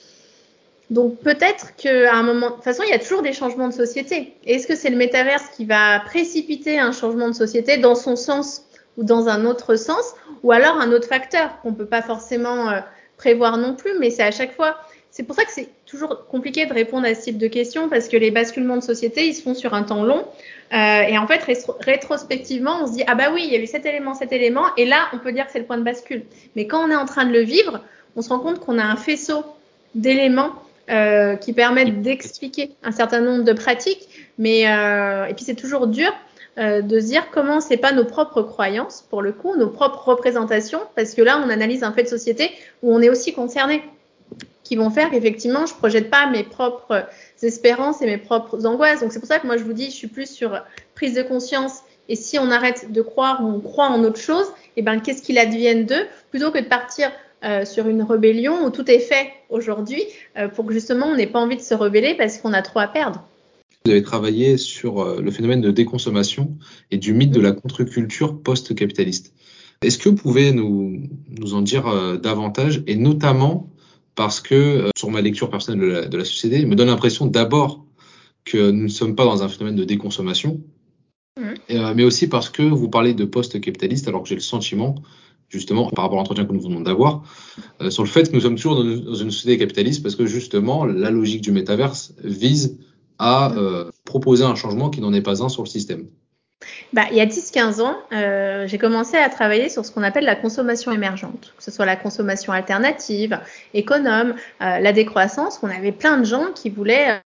Donc peut-être qu'à un moment, de toute façon, il y a toujours des changements de société. Est-ce que c'est le métaverse qui va précipiter un changement de société dans son sens ou dans un autre sens, ou alors un autre facteur qu'on ne peut pas forcément euh, prévoir non plus, mais c'est à chaque fois... C'est pour ça que c'est toujours compliqué de répondre à ce type de questions, parce que les basculements de société, ils se font sur un temps long. Euh, et en fait, rétro- rétrospectivement, on se dit « Ah bah oui, il y a eu cet élément, cet élément », et là, on peut dire que c'est le point de bascule. Mais quand on est en train de le vivre, on se rend compte qu'on a un faisceau d'éléments Euh, qui permettent d'expliquer un certain nombre de pratiques, mais euh, et puis c'est toujours dur euh, de se dire comment c'est pas nos propres croyances, pour le coup, nos propres représentations, parce que là on analyse un fait de société où on est aussi concerné, qui vont faire qu'effectivement je projette pas mes propres espérances et mes propres angoisses. Donc c'est pour ça que moi je vous dis, je suis plus sur prise de conscience, et si on arrête de croire ou on croit en autre chose, et ben qu'est-ce qu'il advienne d'eux, plutôt que de partir Euh, sur une rébellion où tout est fait aujourd'hui euh, pour que justement on n'ait pas envie de se rebeller parce qu'on a trop à perdre. Vous avez travaillé sur euh, le phénomène de déconsommation et du mythe mmh. de la contre-culture post-capitaliste. Est-ce que vous pouvez nous, nous en dire euh, davantage, et notamment parce que euh, sur ma lecture personnelle de la, de la société, il me donne l'impression d'abord que nous ne sommes pas dans un phénomène de déconsommation, mmh. euh, mais aussi parce que vous parlez de post-capitaliste, alors que j'ai le sentiment, justement, par rapport à l'entretien que nous venons d'avoir, euh, sur le fait que nous sommes toujours dans une, dans une société capitaliste, parce que justement, la logique du métaverse vise à euh, proposer un changement qui n'en est pas un sur le système. Bah, il y a dix à quinze ans, euh, j'ai commencé à travailler sur ce qu'on appelle la consommation émergente, que ce soit la consommation alternative, économe, euh, la décroissance. On avait plein de gens qui voulaient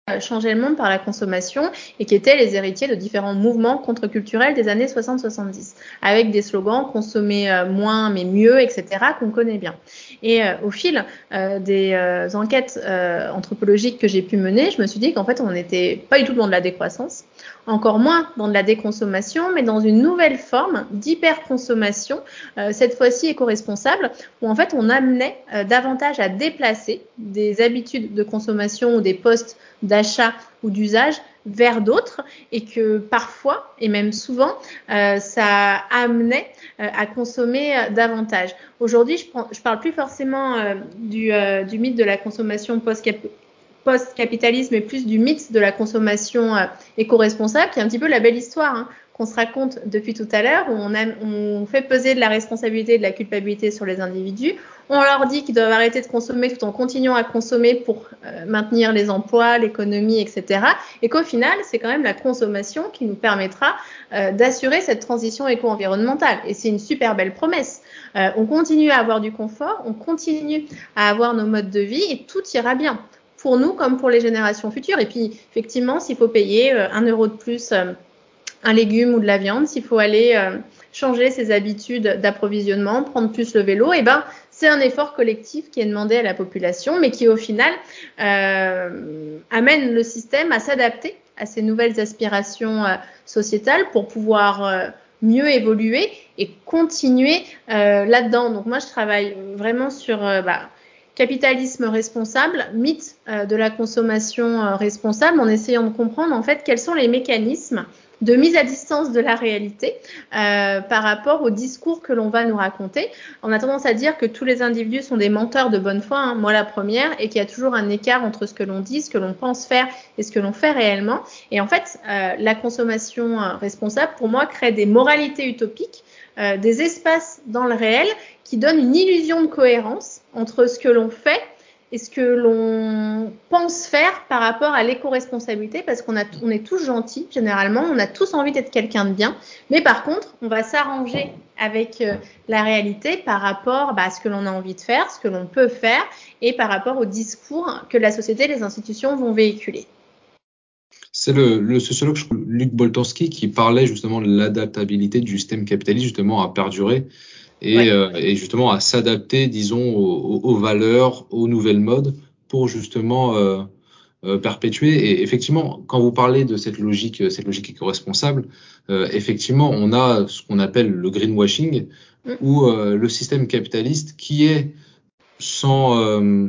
changer le monde par la consommation et qui étaient les héritiers de différents mouvements contre-culturels des années soixante soixante-dix, avec des slogans « consommer moins mais mieux », et cetera, qu'on connaît bien. Et euh, au fil euh, des euh, enquêtes euh, anthropologiques que j'ai pu mener, je me suis dit qu'en fait, on n'était pas du tout dans de la décroissance, encore moins dans de la déconsommation, mais dans une nouvelle forme d'hyperconsommation, euh, cette fois-ci éco-responsable, où en fait, on amenait euh, davantage à déplacer des habitudes de consommation ou des postes d'achat ou d'usage vers d'autres et que parfois, et même souvent, euh, ça amenait euh, à consommer euh, davantage. Aujourd'hui, je ne parle plus forcément euh, du, euh, du mythe de la consommation post-cap- post-capitalisme, mais plus du mythe de la consommation euh, éco-responsable, qui est un petit peu la belle histoire hein, qu'on se raconte depuis tout à l'heure, où on, a, on fait peser de la responsabilité et de la culpabilité sur les individus. On leur dit qu'ils doivent arrêter de consommer tout en continuant à consommer pour euh, maintenir les emplois, l'économie, et cetera. Et qu'au final, c'est quand même la consommation qui nous permettra euh, d'assurer cette transition éco-environnementale. Et c'est une super belle promesse. Euh, on continue à avoir du confort, on continue à avoir nos modes de vie et tout ira bien. Pour nous comme pour les générations futures. Et puis, effectivement, s'il faut payer euh, un euro de plus euh, un légume ou de la viande, s'il faut aller euh, changer ses habitudes d'approvisionnement, prendre plus le vélo, eh ben, c'est un effort collectif qui est demandé à la population, mais qui au final euh, amène le système à s'adapter à ces nouvelles aspirations euh, sociétales pour pouvoir euh, mieux évoluer et continuer euh, là-dedans. Donc moi, je travaille vraiment sur euh, bah, capitalisme responsable, mythe euh, de la consommation euh, responsable, en essayant de comprendre en fait quels sont les mécanismes de mise à distance de la réalité euh, par rapport au discours que l'on va nous raconter. On a tendance à dire que tous les individus sont des menteurs de bonne foi, hein, moi la première, et qu'il y a toujours un écart entre ce que l'on dit, ce que l'on pense faire et ce que l'on fait réellement. Et en fait, euh, la consommation euh, responsable, pour moi, crée des moralités utopiques, euh, des espaces dans le réel qui donnent une illusion de cohérence entre ce que l'on fait et ce que l'on pense faire par rapport à l'éco-responsabilité, parce qu'on a, on est tous gentils, généralement, on a tous envie d'être quelqu'un de bien, mais par contre, on va s'arranger avec euh, la réalité par rapport bah, à ce que l'on a envie de faire, ce que l'on peut faire, et par rapport au discours que la société et les institutions vont véhiculer. C'est le, le sociologue Luc Boltanski qui parlait justement de l'adaptabilité du système capitaliste justement à perdurer et, ouais. euh, et justement à s'adapter, disons, aux, aux valeurs, aux nouvelles modes pour justement euh, euh, perpétuer. Et effectivement, quand vous parlez de cette logique, cette logique éco-responsable, euh, effectivement, on a ce qu'on appelle le greenwashing, mmh. où euh, le système capitaliste qui est sans euh,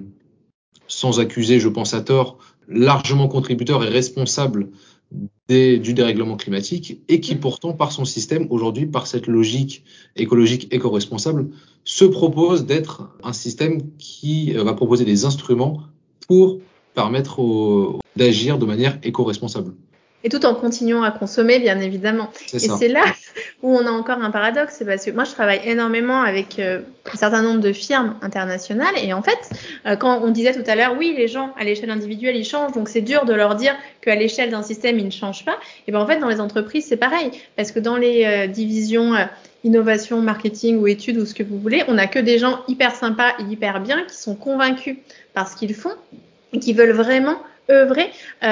sans accuser, je pense à tort, largement contributeur et responsable des, du dérèglement climatique et qui pourtant, par son système, aujourd'hui, par cette logique écologique éco-responsable, se propose d'être un système qui va proposer des instruments pour permettre au, d'agir de manière éco-responsable. Et tout en continuant à consommer, bien évidemment. C'est et ça. c'est là où on a encore un paradoxe, c'est parce que moi, je travaille énormément avec euh, un certain nombre de firmes internationales. Et en fait, euh, quand on disait tout à l'heure, oui, les gens, à l'échelle individuelle, ils changent, donc c'est dur de leur dire qu'à l'échelle d'un système, ils ne changent pas. Et bien en fait, dans les entreprises, c'est pareil. Parce que dans les euh, divisions euh, innovation, marketing ou études ou ce que vous voulez, on n'a que des gens hyper sympas et hyper bien qui sont convaincus par ce qu'ils font et qui veulent vraiment œuvrer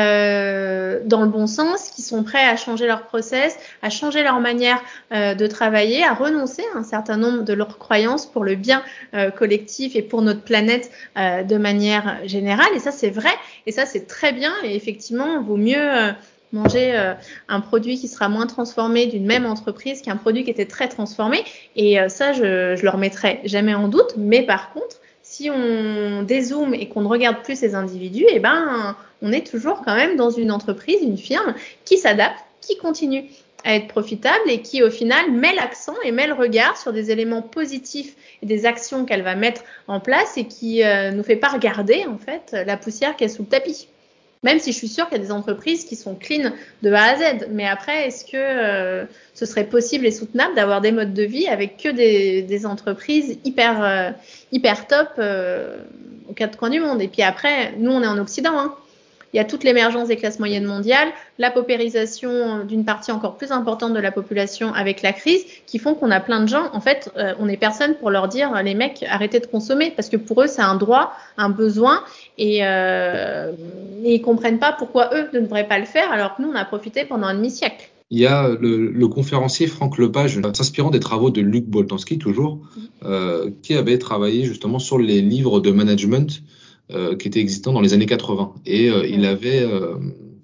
euh, dans le bon sens, qui sont prêts à changer leur process, à changer leur manière euh, de travailler, à renoncer à un certain nombre de leurs croyances pour le bien euh, collectif et pour notre planète euh, de manière générale. Et ça, c'est vrai, et ça, c'est très bien. Et effectivement, il vaut mieux euh, manger euh, un produit qui sera moins transformé d'une même entreprise qu'un produit qui était très transformé. Et euh, ça, je, je le remettrai jamais en doute. Mais par contre, si on dézoome et qu'on ne regarde plus ces individus, eh ben, on est toujours quand même dans une entreprise, une firme qui s'adapte, qui continue à être profitable et qui, au final, met l'accent et met le regard sur des éléments positifs et des actions qu'elle va mettre en place et qui euh, nous fait pas regarder, en fait, la poussière qui est sous le tapis. Même si je suis sûre qu'il y a des entreprises qui sont clean de A à Z. Mais après, est-ce que euh, ce serait possible et soutenable d'avoir des modes de vie avec que des, des entreprises hyper, euh, hyper top euh, aux quatre coins du monde? Et puis après, nous, on est en Occident. Hein. il y a toute l'émergence des classes moyennes mondiales, la paupérisation d'une partie encore plus importante de la population avec la crise, qui font qu'on a plein de gens, en fait, euh, on n'est personne pour leur dire, les mecs, arrêtez de consommer, parce que pour eux, c'est un droit, un besoin, et, euh, et ils comprennent pas pourquoi eux ne devraient pas le faire, alors que nous, on a profité pendant un demi-siècle. Il y a le, le conférencier Franck Lepage, s'inspirant des travaux de Luc Boltanski, toujours, euh, qui avait travaillé justement sur les livres de management euh, qui étaient existants dans les années quatre-vingts. Et euh, il avait, euh,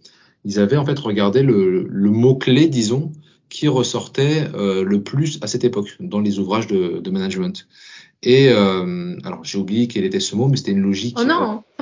ils avaient en fait regardé le, le mot-clé, disons, qui ressortait euh, le plus à cette époque dans les ouvrages de, de management. Et euh, alors j'ai oublié quel était ce mot, mais c'était une logique. Oh non Euh,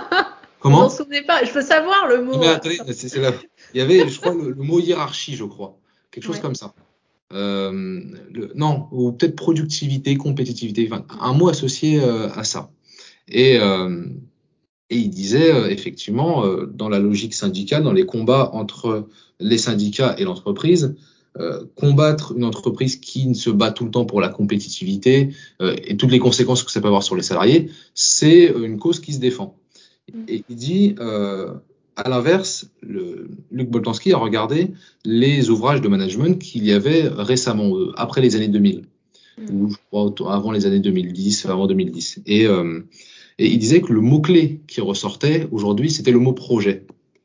Vous comment? en souvenez pas? Je veux savoir le Non mot. mais attendez, c'est, c'est là. Il y avait, je crois, le, le mot hiérarchie, je crois, quelque chose Ouais. comme ça. Euh, le, non, ou peut-être productivité, compétitivité, enfin, un mot associé euh, à ça. Et, euh, et il disait euh, effectivement, euh, dans la logique syndicale, dans les combats entre les syndicats et l'entreprise, euh, combattre une entreprise qui ne se bat tout le temps pour la compétitivité euh, et toutes les conséquences que ça peut avoir sur les salariés, c'est une cause qui se défend. Et il dit, euh, à l'inverse, le, Luc Boltanski a regardé les ouvrages de management qu'il y avait récemment, euh, après les années deux mille, ou je crois avant les années deux mille dix, avant deux mille dix. Et, euh, et il disait que le mot-clé qui ressortait aujourd'hui, c'était le mot projet.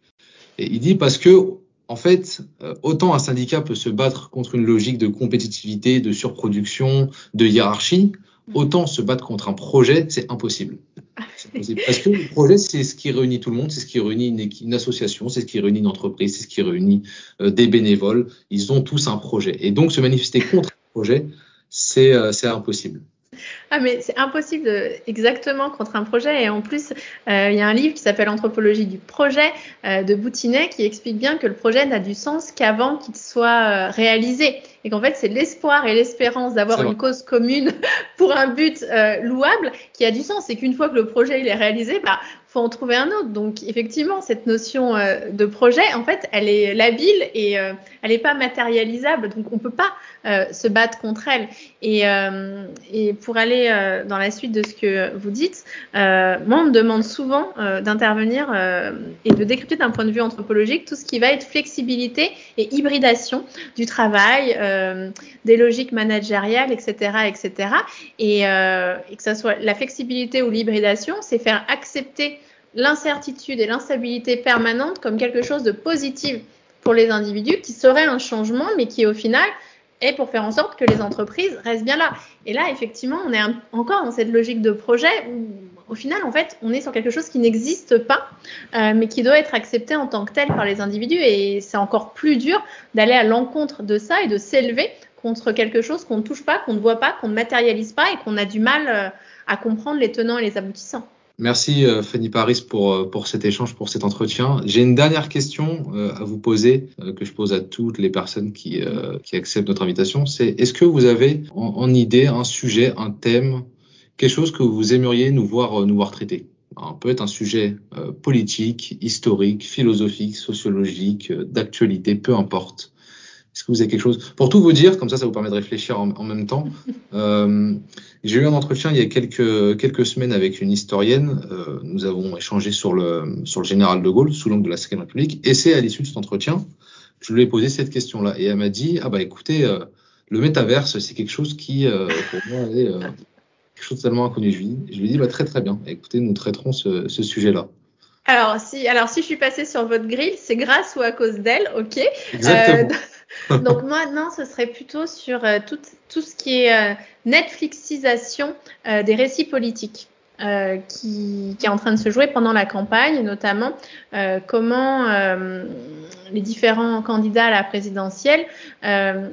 Et il dit parce que, en fait, euh, autant un syndicat peut se battre contre une logique de compétitivité, de surproduction, de hiérarchie, autant se battre contre un projet, c'est impossible. C'est possible. Parce que le projet, c'est ce qui réunit tout le monde, c'est ce qui réunit une, une association, c'est ce qui réunit une entreprise, c'est ce qui réunit euh, des bénévoles. Ils ont tous un projet. Et donc, se manifester contre un projet, c'est euh, c'est impossible. Ah mais c'est impossible de, exactement contre un projet et en plus euh, il y a un livre qui s'appelle Anthropologie du projet euh, de Boutinet qui explique bien que le projet n'a du sens qu'avant qu'il soit euh, réalisé et qu'en fait c'est l'espoir et l'espérance d'avoir une cause commune pour un but euh, louable qui a du sens et qu'une fois que le projet il est réalisé, bah faut en trouver un autre. Donc effectivement cette notion euh, de projet en fait elle est labile et euh, elle n'est pas matérialisable donc on peut pas euh, se battre contre elle et, euh, et pour aller euh, dans la suite de ce que vous dites, euh, moi on me demande souvent euh, d'intervenir euh, et de décrypter d'un point de vue anthropologique tout ce qui va être flexibilité et hybridation du travail, euh, des logiques managériales, et cetera, et cetera. Et, euh, et que ça soit la flexibilité ou l'hybridation, c'est faire accepter l'incertitude et l'instabilité permanente comme quelque chose de positif pour les individus, qui serait un changement, mais qui au final est pour faire en sorte que les entreprises restent bien là. Et là, effectivement, on est un, encore dans cette logique de projet où, au final, en fait, on est sur quelque chose qui n'existe pas, euh, mais qui doit être accepté en tant que tel par les individus. Et c'est encore plus dur d'aller à l'encontre de ça et de s'élever contre quelque chose qu'on ne touche pas, qu'on ne voit pas, qu'on ne matérialise pas et qu'on a du mal euh, à comprendre les tenants et les aboutissants. Merci euh, Fanny Paris pour, euh, pour cet échange, pour cet entretien. J'ai une dernière question euh, à vous poser, euh, que je pose à toutes les personnes qui, euh, qui acceptent notre invitation. C'est est-ce que vous avez en, en idée un sujet, un thème, quelque chose que vous aimeriez nous voir, euh, nous voir traiter? Alors, peut être un sujet euh, politique, historique, philosophique, sociologique, euh, d'actualité, peu importe. Est-ce que vous avez quelque chose pour tout vous dire, comme ça, ça vous permet de réfléchir en, en même temps. Euh, j'ai eu un entretien il y a quelques quelques semaines avec une historienne. Euh, nous avons échangé sur le sur le général de Gaulle sous l'angle de la Cinquième République. Et c'est à l'issue de cet entretien, je lui ai posé cette question-là et elle m'a dit ah bah écoutez, euh, le métaverse, c'est quelque chose qui euh, pour moi est euh, quelque chose de tellement inconnu. Je lui, je lui ai dit bah très très bien. Écoutez, nous traiterons ce, ce sujet-là. Alors si, alors si je suis passée sur votre grille, c'est grâce ou à cause d'elle, ok. Euh, Exactement. donc moi, non, ce serait plutôt sur euh, tout, tout ce qui est euh, Netflixisation euh, des récits politiques euh, qui, qui est en train de se jouer pendant la campagne, notamment euh, comment euh, les différents candidats à la présidentielle euh,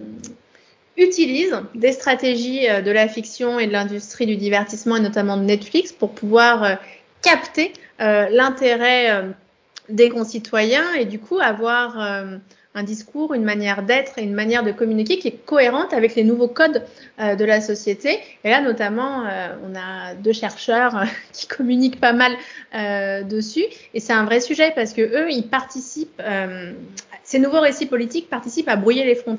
utilisent des stratégies euh, de la fiction et de l'industrie du divertissement et notamment de Netflix pour pouvoir euh, capter euh, l'intérêt euh, des concitoyens et du coup avoir euh, un discours, une manière d'être et une manière de communiquer qui est cohérente avec les nouveaux codes euh, de la société. Et là, notamment, euh, on a deux chercheurs euh, qui communiquent pas mal euh, dessus. Et c'est un vrai sujet parce que eux, ils participent, euh, ces nouveaux récits politiques participent à brouiller les frontières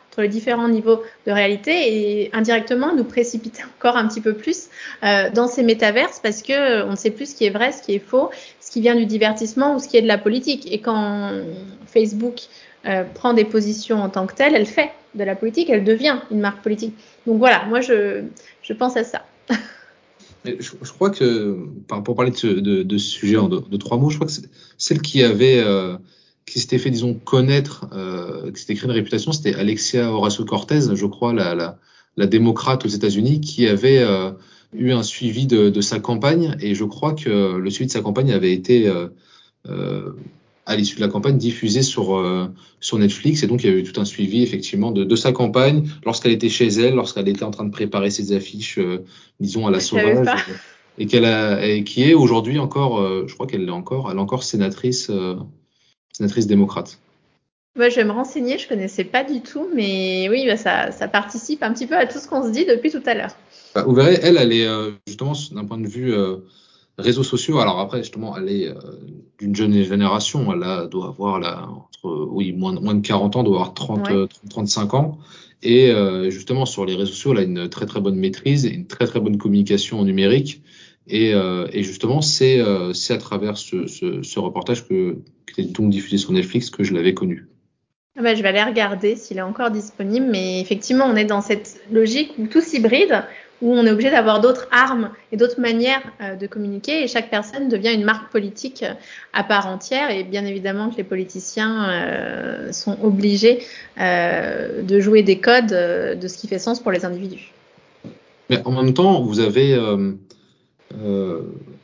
entre les différents niveaux de réalité et indirectement nous précipiter encore un petit peu plus euh, dans ces métaverses parce que euh, on ne sait plus ce qui est vrai, ce qui est faux, ce qui vient du divertissement ou ce qui est de la politique. Et quand Facebook euh, prend des positions en tant que telle, elle fait de la politique, elle devient une marque politique. Donc voilà, moi je, je pense à ça. Mais je, je crois que, pour parler de ce, de, de ce sujet en deux, de trois mots, je crois que c'est, celle qui avait, euh, qui s'était fait, disons, connaître, euh, qui s'était créé une réputation, c'était Alexia Ocasio-Cortez, je crois, la, la, la démocrate aux États-Unis, qui avait euh, eu un suivi de, de sa campagne, et je crois que le suivi de sa campagne avait été, euh, euh, à l'issue de la campagne, diffusé sur euh, sur Netflix, et donc il y a eu tout un suivi effectivement de, de sa campagne lorsqu'elle était chez elle, lorsqu'elle était en train de préparer ses affiches, euh, disons à la sauvage, et qu'elle a et qui est aujourd'hui encore, euh, je crois qu'elle est encore, elle est encore sénatrice euh, sénatrice démocrate. Ouais, je vais me renseigner, je connaissais pas du tout, mais oui, bah ça, ça participe un petit peu à tout ce qu'on se dit depuis tout à l'heure. Bah, vous verrez, elle, elle est euh, justement d'un point de vue euh, réseaux sociaux. Alors après, justement, elle est euh, d'une jeune génération. Elle a, doit avoir là, entre, oui, moins, moins de quarante ans, doit avoir trente, Ouais. trente, trente-cinq ans. Et euh, justement, sur les réseaux sociaux, elle a une très très bonne maîtrise et une très très bonne communication en numérique. Et, euh, et justement, c'est euh, c'est à travers ce, ce, ce reportage que, qui est donc diffusé sur Netflix que je l'avais connu. Ah bah, je vais aller regarder s'il est encore disponible, mais effectivement, on est dans cette logique où tout s'hybride, où on est obligé d'avoir d'autres armes et d'autres manières euh, de communiquer, et chaque personne devient une marque politique euh, à part entière, et bien évidemment que les politiciens euh, sont obligés euh, de jouer des codes euh, de ce qui fait sens pour les individus. Mais en même temps, vous avez euh, euh,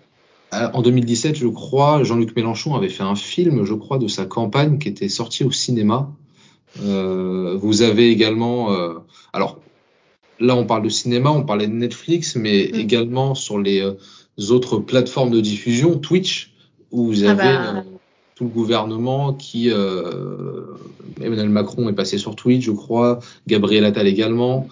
en deux mille dix-sept, je crois, Jean-Luc Mélenchon avait fait un film, je crois, de sa campagne qui était sorti au cinéma. Euh, vous avez également, euh, alors là on parle de cinéma, on parlait de Netflix, mais Mm. également sur les euh, autres plateformes de diffusion, Twitch, où vous Ah avez bah, euh, tout le gouvernement qui, euh, Emmanuel Macron est passé sur Twitch, je crois, Gabriel Attal également.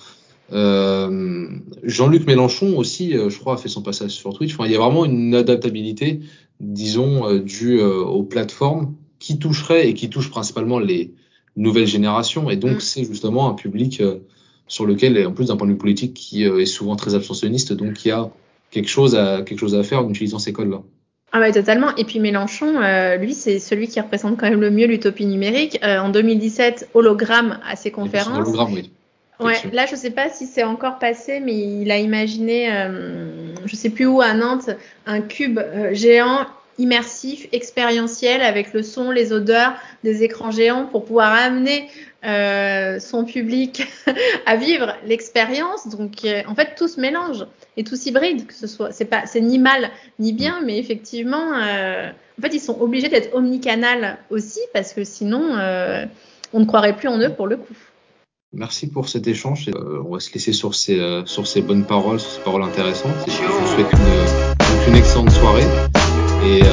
Euh, Jean-Luc Mélenchon aussi, euh, je crois, a fait son passage sur Twitch. Enfin, il y a vraiment une adaptabilité, disons, euh, due euh, aux plateformes qui toucherait et qui touche principalement les nouvelles générations. Et donc, mm. c'est justement un public euh, sur lequel, et en plus d'un point de vue politique, qui euh, est souvent très abstentionniste. Donc, il y a quelque chose à, quelque chose à faire en utilisant ces codes-là. Ah ouais, totalement. Et puis Mélenchon, euh, lui, c'est celui qui représente quand même le mieux l'utopie numérique. Euh, en deux mille dix-sept, hologramme à ses Et puis son conférences. hologramme, oui. Ouais, là, je sais pas si c'est encore passé, mais il a imaginé, euh, je sais plus où, à Nantes, un cube euh, géant, immersif, expérientiel, avec le son, les odeurs, des écrans géants pour pouvoir amener euh, son public à vivre l'expérience. Donc, euh, en fait, tout se mélange et tout s'hybride, que ce soit, c'est pas, c'est ni mal ni bien, mais effectivement, euh, en fait, ils sont obligés d'être omnicanal aussi parce que sinon, euh, on ne croirait plus en eux pour le coup. Merci pour cet échange. Euh, on va se laisser sur ces, euh, sur ces bonnes paroles, sur ces paroles intéressantes. Et puis, je vous souhaite une, une excellente soirée. Et, euh,